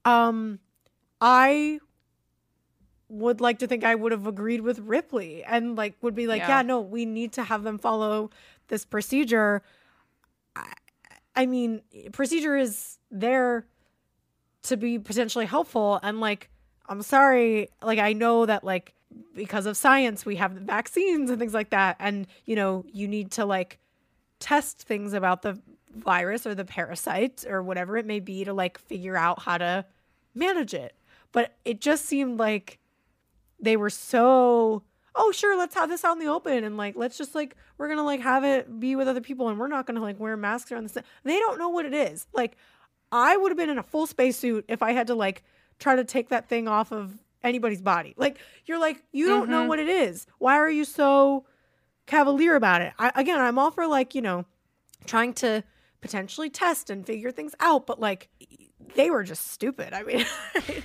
Speaker 2: I would like to think I would have agreed with Ripley and like would be like, no, we need to have them follow this procedure. I mean, procedure is there to be potentially helpful, and like, I'm sorry, like I know that like because of science we have the vaccines and things like that, and you need to like test things about the virus or the parasite or whatever it may be to like figure out how to manage it. But it just seemed like they were so, oh sure, let's have this out in the open, and like let's just like, we're gonna like have it be with other people, and we're not gonna like wear masks around the. They don't know what it is. Like I would have been in a full spacesuit if I had to like try to take that thing off of anybody's body. Like you're like, you don't know what it is. Why are you so cavalier about it? I'm all for like, trying to potentially test and figure things out, but like they were just stupid. I mean,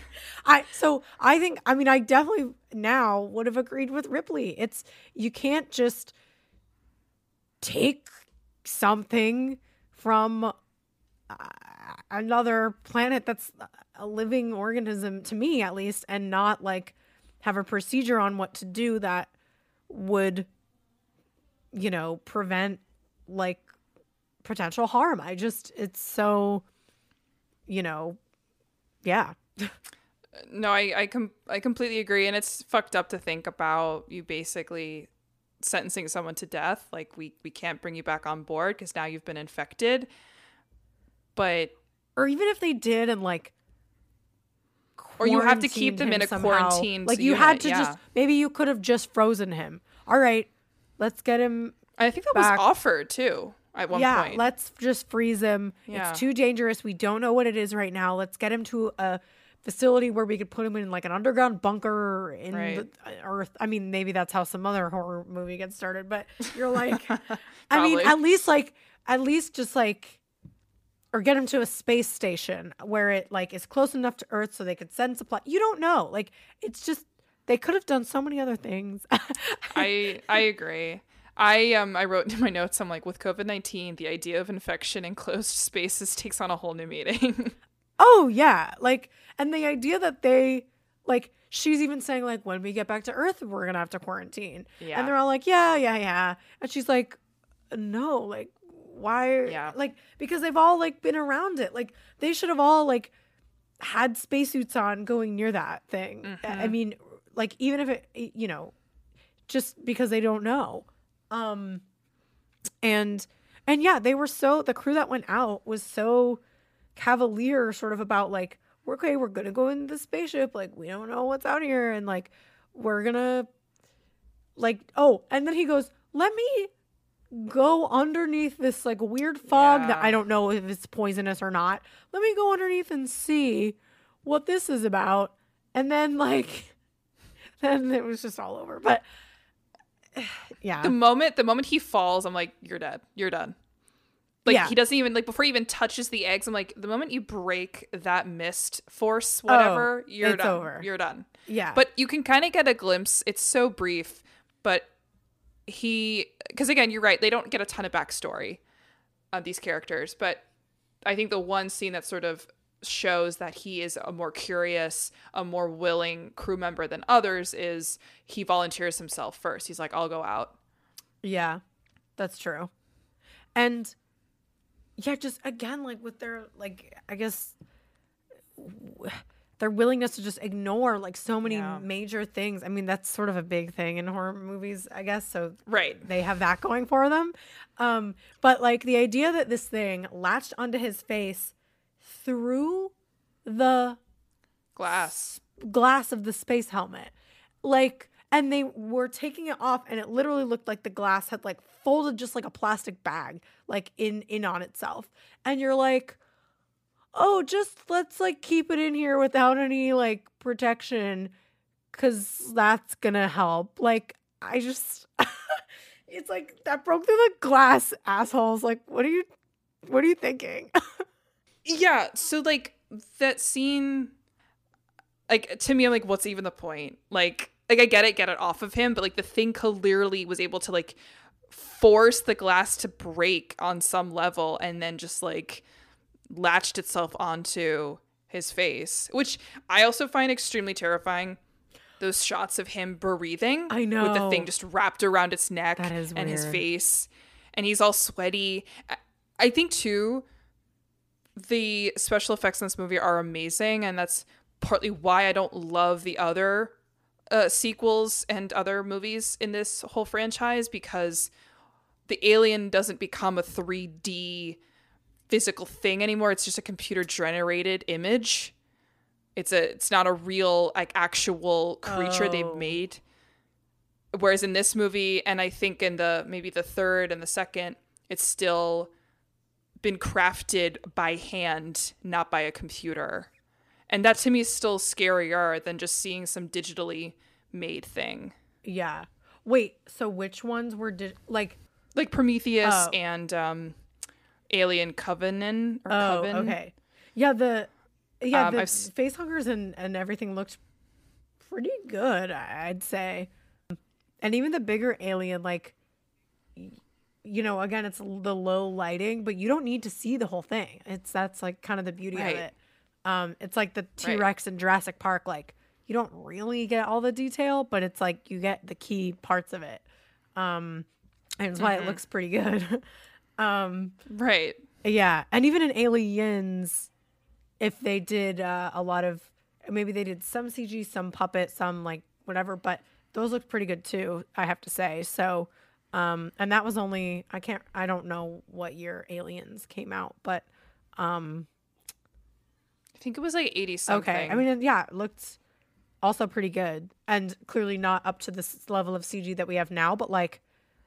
Speaker 2: I definitely now would have agreed with Ripley. You can't just take something from another planet that's a living organism, to me at least, and not like have a procedure on what to do that would, you know, prevent like potential harm. It's so, you know, yeah.
Speaker 1: No, I completely agree. And it's fucked up to think about you basically sentencing someone to death. Like we can't bring you back on board because now you've been infected. But
Speaker 2: or even if they did and like,
Speaker 1: or you have to keep them in a quarantine.
Speaker 2: Like you had to just, maybe you could have just frozen him. All right, let's get him.
Speaker 1: I think that was offered too at one point.
Speaker 2: Yeah, let's just freeze him. Yeah. It's too dangerous. We don't know what it is right now. Let's get him to a facility where we could put him in like an underground bunker in the earth. I mean, maybe that's how some other horror movie gets started, but you're like, I mean, at least just like, or get him to a space station where it like is close enough to Earth so they could send supply. You don't know. Like, it's just, they could have done so many other things.
Speaker 1: I agree. I wrote in my notes, I'm like, with COVID-19, the idea of infection in closed spaces takes on a whole new meaning.
Speaker 2: Oh, yeah. Like, and the idea that they, like, she's even saying, like, when we get back to Earth, we're going to have to quarantine. Yeah. And they're all like, yeah. And she's like, no, like, why? Yeah. Like, because they've all, like, been around it. Like, they should have all, like, had spacesuits on going near that thing. Mm-hmm. I mean, like, even if it, you know, just because they don't know. And yeah, they were so, the crew that went out was so cavalier sort of about like, okay, we're gonna go in the spaceship, like we don't know what's out here, and like we're gonna like, oh, and then he goes, let me go underneath this like weird fog that I don't know if it's poisonous or not, let me go underneath and see what this is about. And then like then it was just all over. But yeah,
Speaker 1: the moment he falls, I'm like, you're dead, you're done. Like, he doesn't even, like, before he even touches the eggs, I'm like, the moment you break that mist force, whatever, you're done. Over. You're done.
Speaker 2: Yeah.
Speaker 1: But you can kind of get a glimpse. It's so brief, but because again, you're right, they don't get a ton of backstory on these characters, but I think the one scene that sort of shows that he is a more curious, a more willing crew member than others is he volunteers himself first. He's like, I'll go out.
Speaker 2: Yeah, that's true. And yeah, just again, like with their, like, I guess their willingness to just ignore like so many major things. I mean, that's sort of a big thing in horror movies, I guess. So they have that going for them. But like the idea that this thing latched onto his face through the glass of the space helmet, like, and they were taking it off and it literally looked like the glass had like folded just like a plastic bag, like in on itself. And you're like, oh, just let's like keep it in here without any like protection, because that's gonna help. Like, I just it's like that broke through the glass, assholes. Like, what are you thinking?
Speaker 1: Yeah, so like that scene, like to me, I'm like, what's even the point? Like I get it off of him, but like the thing clearly was able to like force the glass to break on some level and then just like latched itself onto his face, which I also find extremely terrifying. Those shots of him breathing,
Speaker 2: I know,
Speaker 1: with the thing just wrapped around its neck and
Speaker 2: weird.
Speaker 1: His face, and he's all sweaty. I think too, the special effects in this movie are amazing, and that's partly why I don't love the other sequels and other movies in this whole franchise, because the alien doesn't become a 3D physical thing anymore. It's just a computer generated image. It's not a real like actual creature they've made. Whereas in this movie, and I think in maybe the third and the second, it's still been crafted by hand, not by a computer. And that to me is still scarier than just seeing some digitally made thing.
Speaker 2: Yeah. Wait, so which ones were like
Speaker 1: Prometheus and Alien Covenant or Coven?
Speaker 2: Okay. Yeah, the face huggers and everything looked pretty good, I'd say. And even the bigger alien, like, you know, again, it's the low lighting, but you don't need to see the whole thing. That's like kind of the beauty of it. It's like the T-Rex in Jurassic Park. Like, you don't really get all the detail, but it's like you get the key parts of it. And it's why it looks pretty good.
Speaker 1: Right.
Speaker 2: Yeah. And even in Aliens, if they did a lot of, maybe they did some CG, some puppet, some like whatever, but those looked pretty good too, I have to say. So, and that was only, I don't know what year Aliens came out, but
Speaker 1: I think it was like 80 something.
Speaker 2: Okay. I mean, yeah, it looked also pretty good, and clearly not up to this level of CG that we have now, but like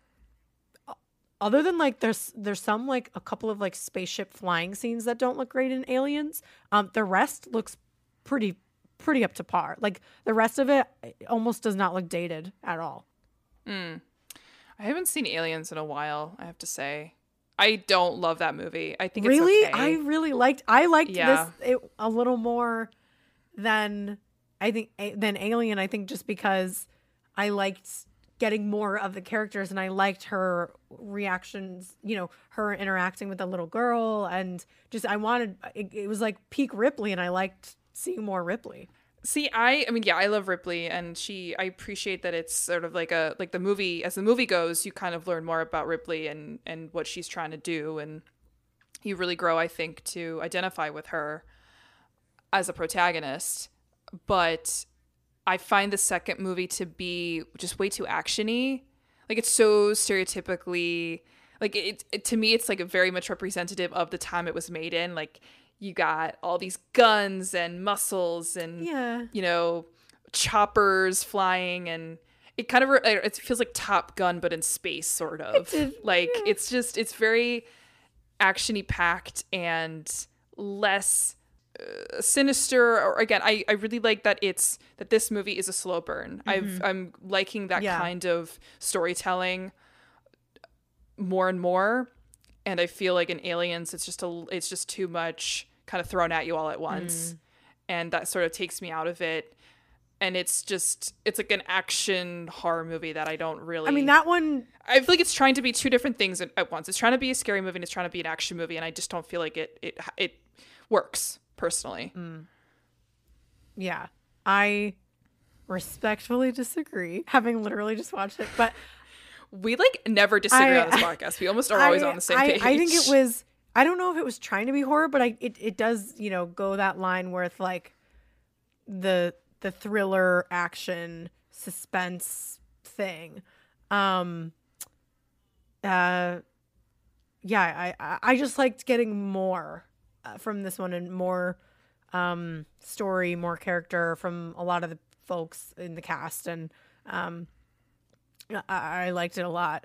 Speaker 2: other than like there's some like a couple of like spaceship flying scenes that don't look great in Aliens. The rest looks pretty up to par. Like the rest of it almost does not look dated at all.
Speaker 1: I haven't seen Aliens in a while, I have to say. I don't love that movie. I think
Speaker 2: really?
Speaker 1: It's okay.
Speaker 2: I liked this a little more than than Alien. I think just because I liked getting more of the characters, and I liked her reactions, you know, her interacting with the little girl, and just it was like peak Ripley, and I liked seeing more Ripley.
Speaker 1: See, I mean, yeah, I love Ripley, and I appreciate that it's sort of like the movie, as the movie goes, you kind of learn more about Ripley and what she's trying to do, and you really grow, I think, to identify with her as a protagonist. But I find the second movie to be just way too actiony. Like, it's so stereotypically, like, it to me, it's like very much representative of the time it was made in. Like, you got all these guns and muscles and, you know, choppers flying, and it kind of, it feels like Top Gun, but in space, sort of. It's very action-y packed and less sinister. Or again, I really like that that this movie is a slow burn. I'm liking that kind of storytelling more and more. And I feel like in Aliens, it's just too much kind of thrown at you all at once. And that sort of takes me out of it. And it's like an action horror movie that I don't really...
Speaker 2: I mean, that one...
Speaker 1: I feel like it's trying to be two different things at once. It's trying to be a scary movie and it's trying to be an action movie. And I just don't feel like it works, personally.
Speaker 2: Yeah. I respectfully disagree, having literally just watched it. But...
Speaker 1: we like never disagree on this podcast. We almost are always on the same page.
Speaker 2: I think it was... I don't know if it was trying to be horror, but it does, you know, go that line where it's like the thriller action suspense thing. I just liked getting more from this one, and more story, more character from a lot of the folks in the cast, and I liked it a lot.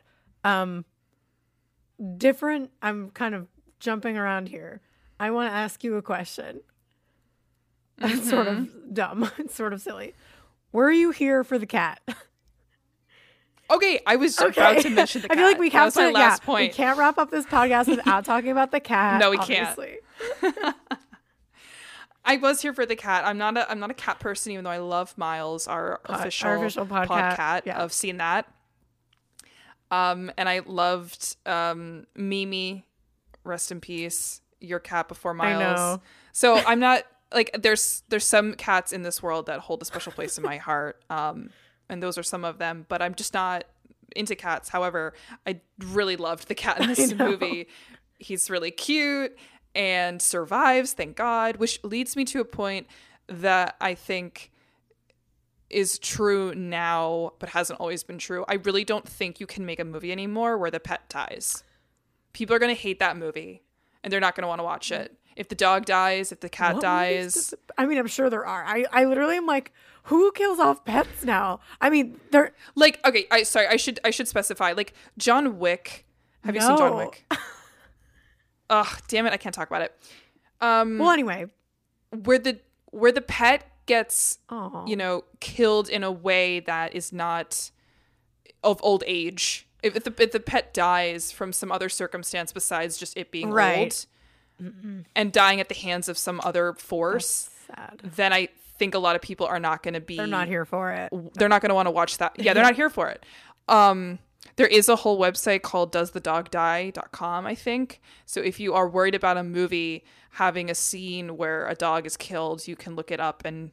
Speaker 2: Different. I'm kind of jumping around here. I want to ask you a question. It's sort of dumb. It's sort of silly. Were you here for the cat?
Speaker 1: Okay, I was about to mention the cat.
Speaker 2: I feel like we have to.
Speaker 1: My last point.
Speaker 2: We can't wrap up this podcast without talking about the cat.
Speaker 1: No, we
Speaker 2: obviously.
Speaker 1: can't. I was here for the cat. I'm not a cat person, even though I love Miles, our official podcat. Yeah. I've seen that. And I loved Mimi, rest in peace, your cat before Miles.
Speaker 2: I know.
Speaker 1: So I'm not like there's some cats in this world that hold a special place in my heart. And those are some of them, but I'm just not into cats. However, I really loved the cat in this movie. He's really cute and survives, thank God, which leads me to a point that I think is true now, but hasn't always been true. I really don't think you can make a movie anymore where the pet dies. People are going to hate that movie, and they're not going to want to watch it. If the dog dies, if the cat dies.
Speaker 2: I mean, I'm sure there are. I literally am like, who kills off pets now? I mean, they're
Speaker 1: like, okay, I should specify. Like, John Wick. Have you seen John Wick? Ugh, damn it, I can't talk about it.
Speaker 2: Well, anyway.
Speaker 1: Where the pet gets, you know, killed in a way that is not of old age. If the pet dies from some other circumstance besides just it being old and dying at the hands of some other force, then I think a lot of people are not going to be...
Speaker 2: They're not here for it.
Speaker 1: They're not going to want to watch that. Yeah, they're not here for it. There is a whole website called doesthedogdie.com, I think. So if you are worried about a movie having a scene where a dog is killed, you can look it up and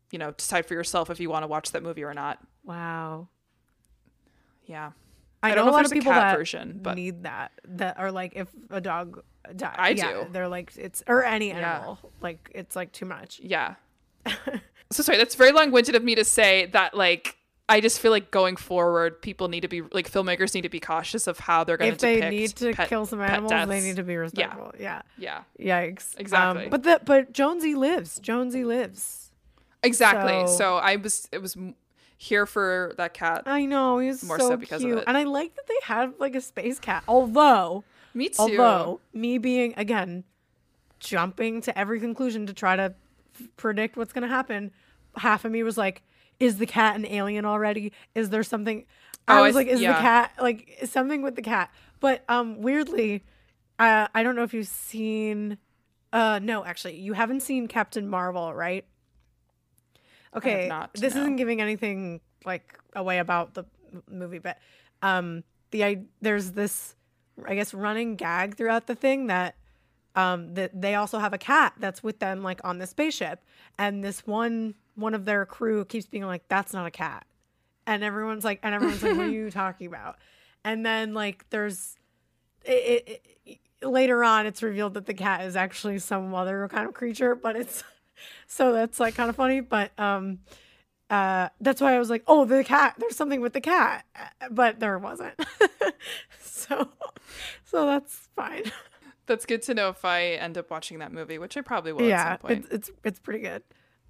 Speaker 1: decide for yourself if you want to watch that movie or not.
Speaker 2: Wow.
Speaker 1: Yeah.
Speaker 2: I know a lot of people that
Speaker 1: version, but
Speaker 2: need that are like, if a dog dies,
Speaker 1: I do.
Speaker 2: They're like, it's, or any animal, like it's like too much.
Speaker 1: Yeah. So sorry, that's very long-winded of me to say that, like, I just feel like going forward, people need to be like, filmmakers need to be cautious of how they're going to depict.
Speaker 2: If they need to kill some animals, they need to be respectful. Yeah. Yikes.
Speaker 1: Exactly.
Speaker 2: But Jonesy lives.
Speaker 1: Exactly. So it was here for that cat.
Speaker 2: I know, he's
Speaker 1: more
Speaker 2: so
Speaker 1: because
Speaker 2: cute,
Speaker 1: of it.
Speaker 2: and I like that they have like a space cat. Although me being, again, jumping to every conclusion to try to predict what's going to happen, half of me was like, is the cat an alien already? Is there something? I was like, is the cat like something with the cat? But weirdly, I don't know if you've seen. No, actually, you haven't seen Captain Marvel, right? Okay, this isn't giving anything like away about the movie, but there's this, I guess, running gag throughout the thing that that they also have a cat that's with them, like on the spaceship, and this one of their crew keeps being like, "That's not a cat," and everyone's like, "What are you talking about?" And then like there's later on, it's revealed that the cat is actually some other kind of creature, but it's. So that's like kind of funny, but that's why I was like, oh, the cat, there's something with the cat, but there wasn't. so that's fine.
Speaker 1: That's good to know if I end up watching that movie, which I probably will at some point.
Speaker 2: It's pretty good.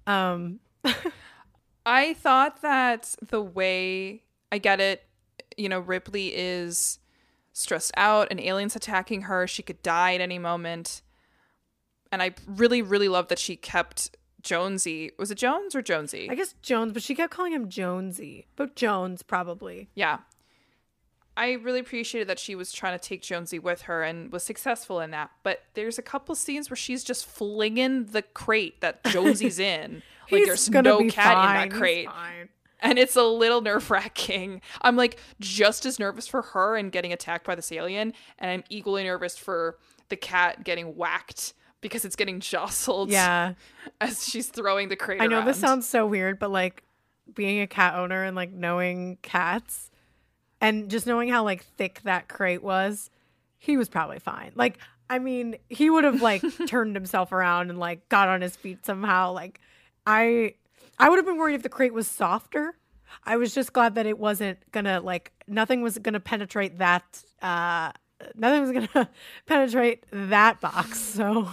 Speaker 1: I thought that the way, I get it, Ripley is stressed out, an alien's attacking her, she could die at any moment. And I really, really love that she kept Jonesy. Was it Jones or Jonesy?
Speaker 2: I guess Jones, but she kept calling him Jonesy. But Jones, probably.
Speaker 1: Yeah. I really appreciated that she was trying to take Jonesy with her and was successful in that. But there's a couple scenes where she's just flinging the crate that Jonesy's in. Like, there's no cat in that crate. And it's a little nerve-wracking. I'm like just as nervous for her and getting attacked by this alien. And I'm equally nervous for the cat getting whacked because it's getting jostled as she's throwing the crate around.
Speaker 2: I know this sounds so weird, but like being a cat owner and like knowing cats and just knowing how like thick that crate was, he was probably fine. Like, I mean, he would have like turned himself around and like got on his feet somehow. Like I would have been worried if the crate was softer. I was just glad that it wasn't gonna like, nothing was gonna penetrate that nothing was gonna penetrate that box. So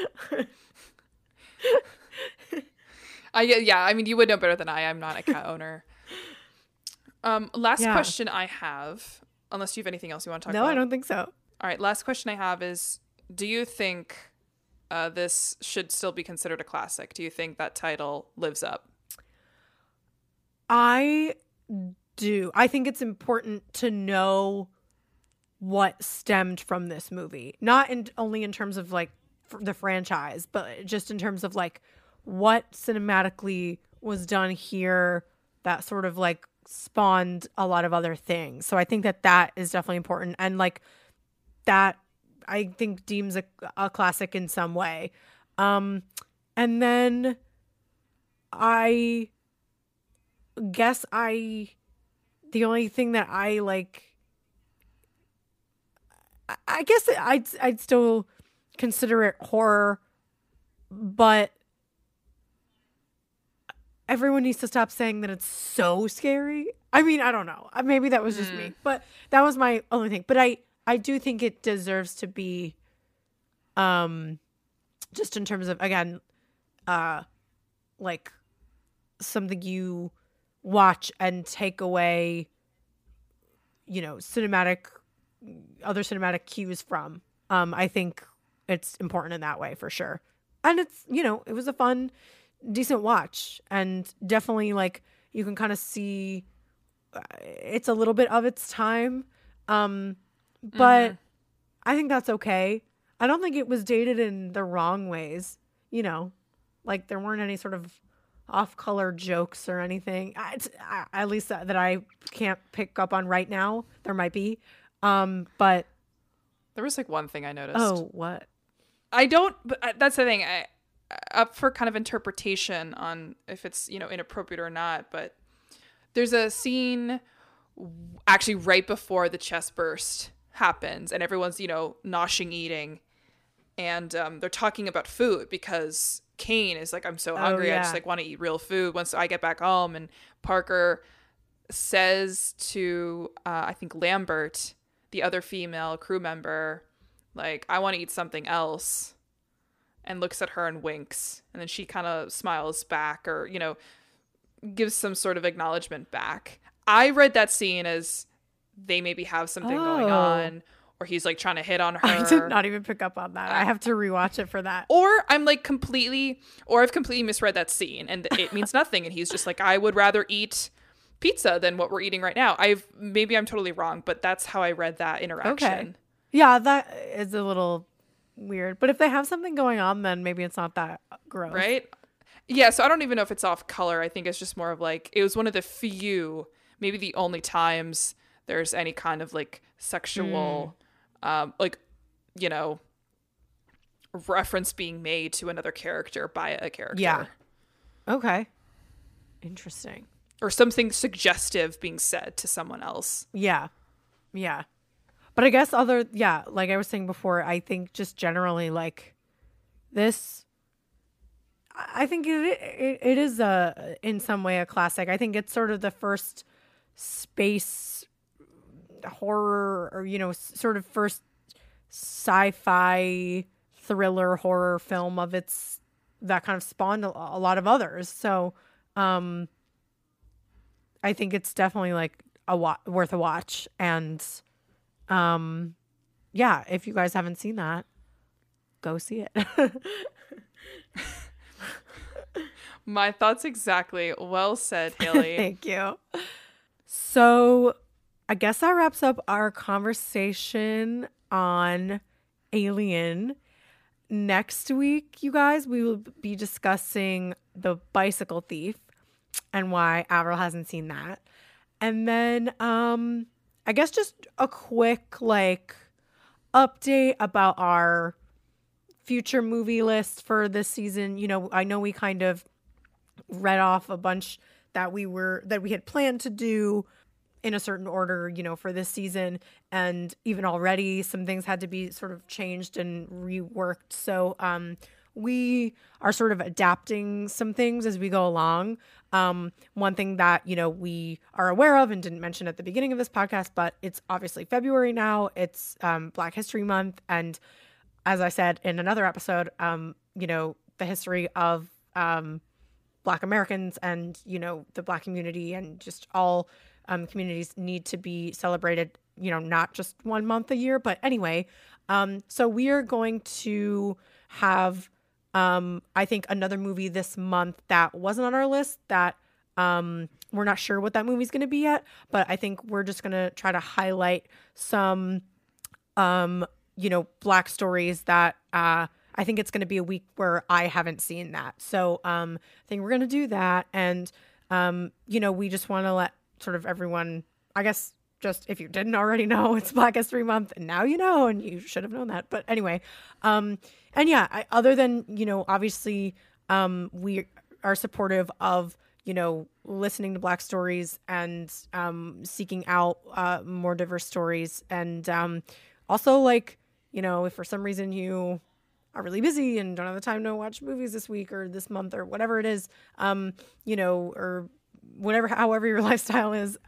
Speaker 1: I mean, you would know better than I. I'm not a cat owner. Last question I have, unless you have anything else you want to talk about.
Speaker 2: No, I don't think so.
Speaker 1: All right, last question I have is, do you think this should still be considered a classic? Do you think that title lives up?
Speaker 2: I do. I think it's important to know what stemmed from this movie, not only in terms of like the franchise, but just in terms of like what cinematically was done here that sort of like spawned a lot of other things. So I think that is definitely important, and like that I think deems a classic in some way. And then I guess the only thing that I like, I guess I'd still consider it horror, but everyone needs to stop saying that it's so scary. I mean, I don't know. Maybe that was just me, but that was my only thing. But I do think it deserves to be, just in terms of, again, like something you watch and take away, other cinematic cues from. I think it's important in that way for sure. And it's, it was a fun, decent watch, and definitely like you can kind of see it's a little bit of its time. But I think that's okay. I don't think it was dated in the wrong ways, like there weren't any sort of off-color jokes or anything. At least that I can't pick up on right now. There might be. But
Speaker 1: there was like one thing I noticed.
Speaker 2: Oh, what?
Speaker 1: I don't, but that's the thing. up for kind of interpretation on if it's, you know, inappropriate or not, but there's a scene actually right before the chest burst happens and everyone's, you know, noshing eating, and they're talking about food because Kane is like, I'm so hungry. I just like want to eat real food once I get back home. And Parker says to I think Lambert, the other female crew member, like, I want to eat something else, and looks at her and winks, and then she kind of smiles back, or, you know, gives some sort of acknowledgement back. I read that scene as they maybe have something going on, or he's like trying to hit on her.
Speaker 2: I did not even pick up on that. I have to rewatch it for that.
Speaker 1: Or I've completely misread that scene and it means nothing, and he's just like, I would rather eat pizza than what we're eating right now. Maybe I'm totally wrong, but that's how I read that interaction.
Speaker 2: Okay. Yeah, that is a little weird. But if they have something going on, then maybe it's not that gross.
Speaker 1: Right? Yeah, so I don't even know if it's off color. I think it's just more of like, it was one of the few, maybe the only times there's any kind of like sexual, like, you know, reference being made to another character by a character.
Speaker 2: Yeah. Okay. Interesting.
Speaker 1: Or something suggestive being said to someone else.
Speaker 2: Yeah. Yeah. But I guess like I was saying before, I think just generally like this, I think it is in some way a classic. I think it's sort of the first space horror, or, you know, sort of first sci-fi thriller horror film of its that kind of spawned a lot of others. So I think it's definitely like worth a watch. And yeah, if you guys haven't seen that, go see it.
Speaker 1: My thoughts exactly. Well said, Haley.
Speaker 2: Thank you. So I guess that wraps up our conversation on Alien. Next week, you guys, we will be discussing The Bicycle Thief and why Avril hasn't seen that. And then I guess just a quick like update about our future movie list for this season. You know, I know we kind of read off a bunch that we had planned to do in a certain order, you know, for this season. And even already some things had to be sort of changed and reworked. So we are sort of adapting some things as we go along. One thing that, you know, we are aware of and didn't mention at the beginning of this podcast, but it's obviously February now. It's Black History Month. And as I said in another episode, you know, the history of Black Americans and, you know, the Black community and just all communities need to be celebrated, you know, not just 1 month a year. But anyway, so we are going to have, I think, another movie this month that wasn't on our list that we're not sure what that movie's going to be yet. But I think we're just going to try to highlight some, you know, Black stories that I think it's going to be a week where I haven't seen that. So I think we're going to do that. And, you know, we just want to let sort of everyone, I guess, just if you didn't already know, it's Black History Month, and now you know, and you should have known that. But anyway, and yeah, other than, you know, obviously we are supportive of, you know, listening to Black stories and seeking out more diverse stories. And also, like, you know, if for some reason you are really busy and don't have the time to watch movies this week or this month or whatever it is, you know, or whatever, however your lifestyle is,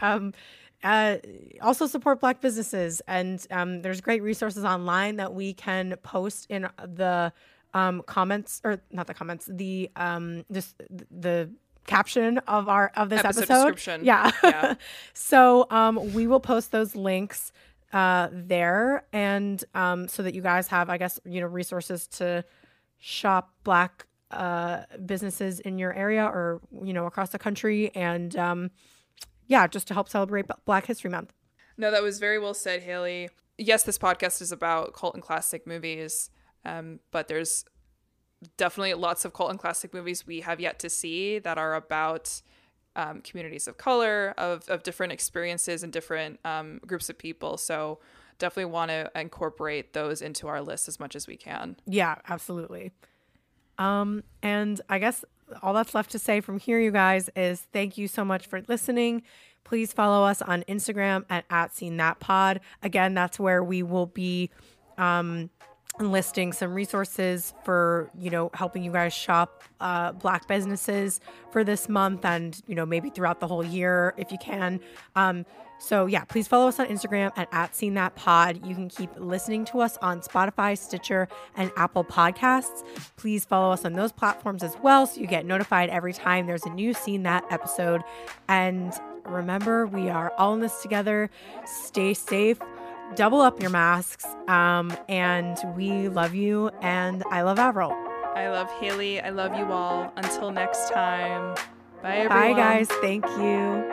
Speaker 2: also support Black businesses. And there's great resources online that we can post in the comments, or not the comments, the just the caption of this episode.
Speaker 1: Description.
Speaker 2: Yeah. So we will post those links there, and so that you guys have, I guess, you know, resources to shop Black businesses in your area or, you know, across the country, and yeah, just to help celebrate Black History Month.
Speaker 1: No, that was very well said, Haley. Yes, this podcast is about cult and classic movies, but there's definitely lots of cult and classic movies we have yet to see that are about communities of color, of different experiences and different groups of people. So definitely want to incorporate those into our list as much as we can.
Speaker 2: Yeah, absolutely. And I guess all that's left to say from here, you guys, is thank you so much for listening. Please follow us on Instagram at @SeenThatPod. Again, that's where we will be listing some resources for, helping you guys shop Black businesses for this month and, maybe throughout the whole year if you can. So yeah, please follow us on Instagram at @SeenThatPod. You can keep listening to us on Spotify, Stitcher, and Apple Podcasts. Please follow us on those platforms as well so you get notified every time there's a new Seen That episode. And remember, we are all in this together. Stay safe. Double up your masks. And we love you. And I love Avril.
Speaker 1: I love Haley. I love you all. Until next time. Bye, everyone.
Speaker 2: Bye, guys. Thank you.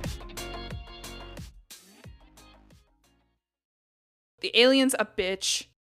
Speaker 1: The alien's a bitch.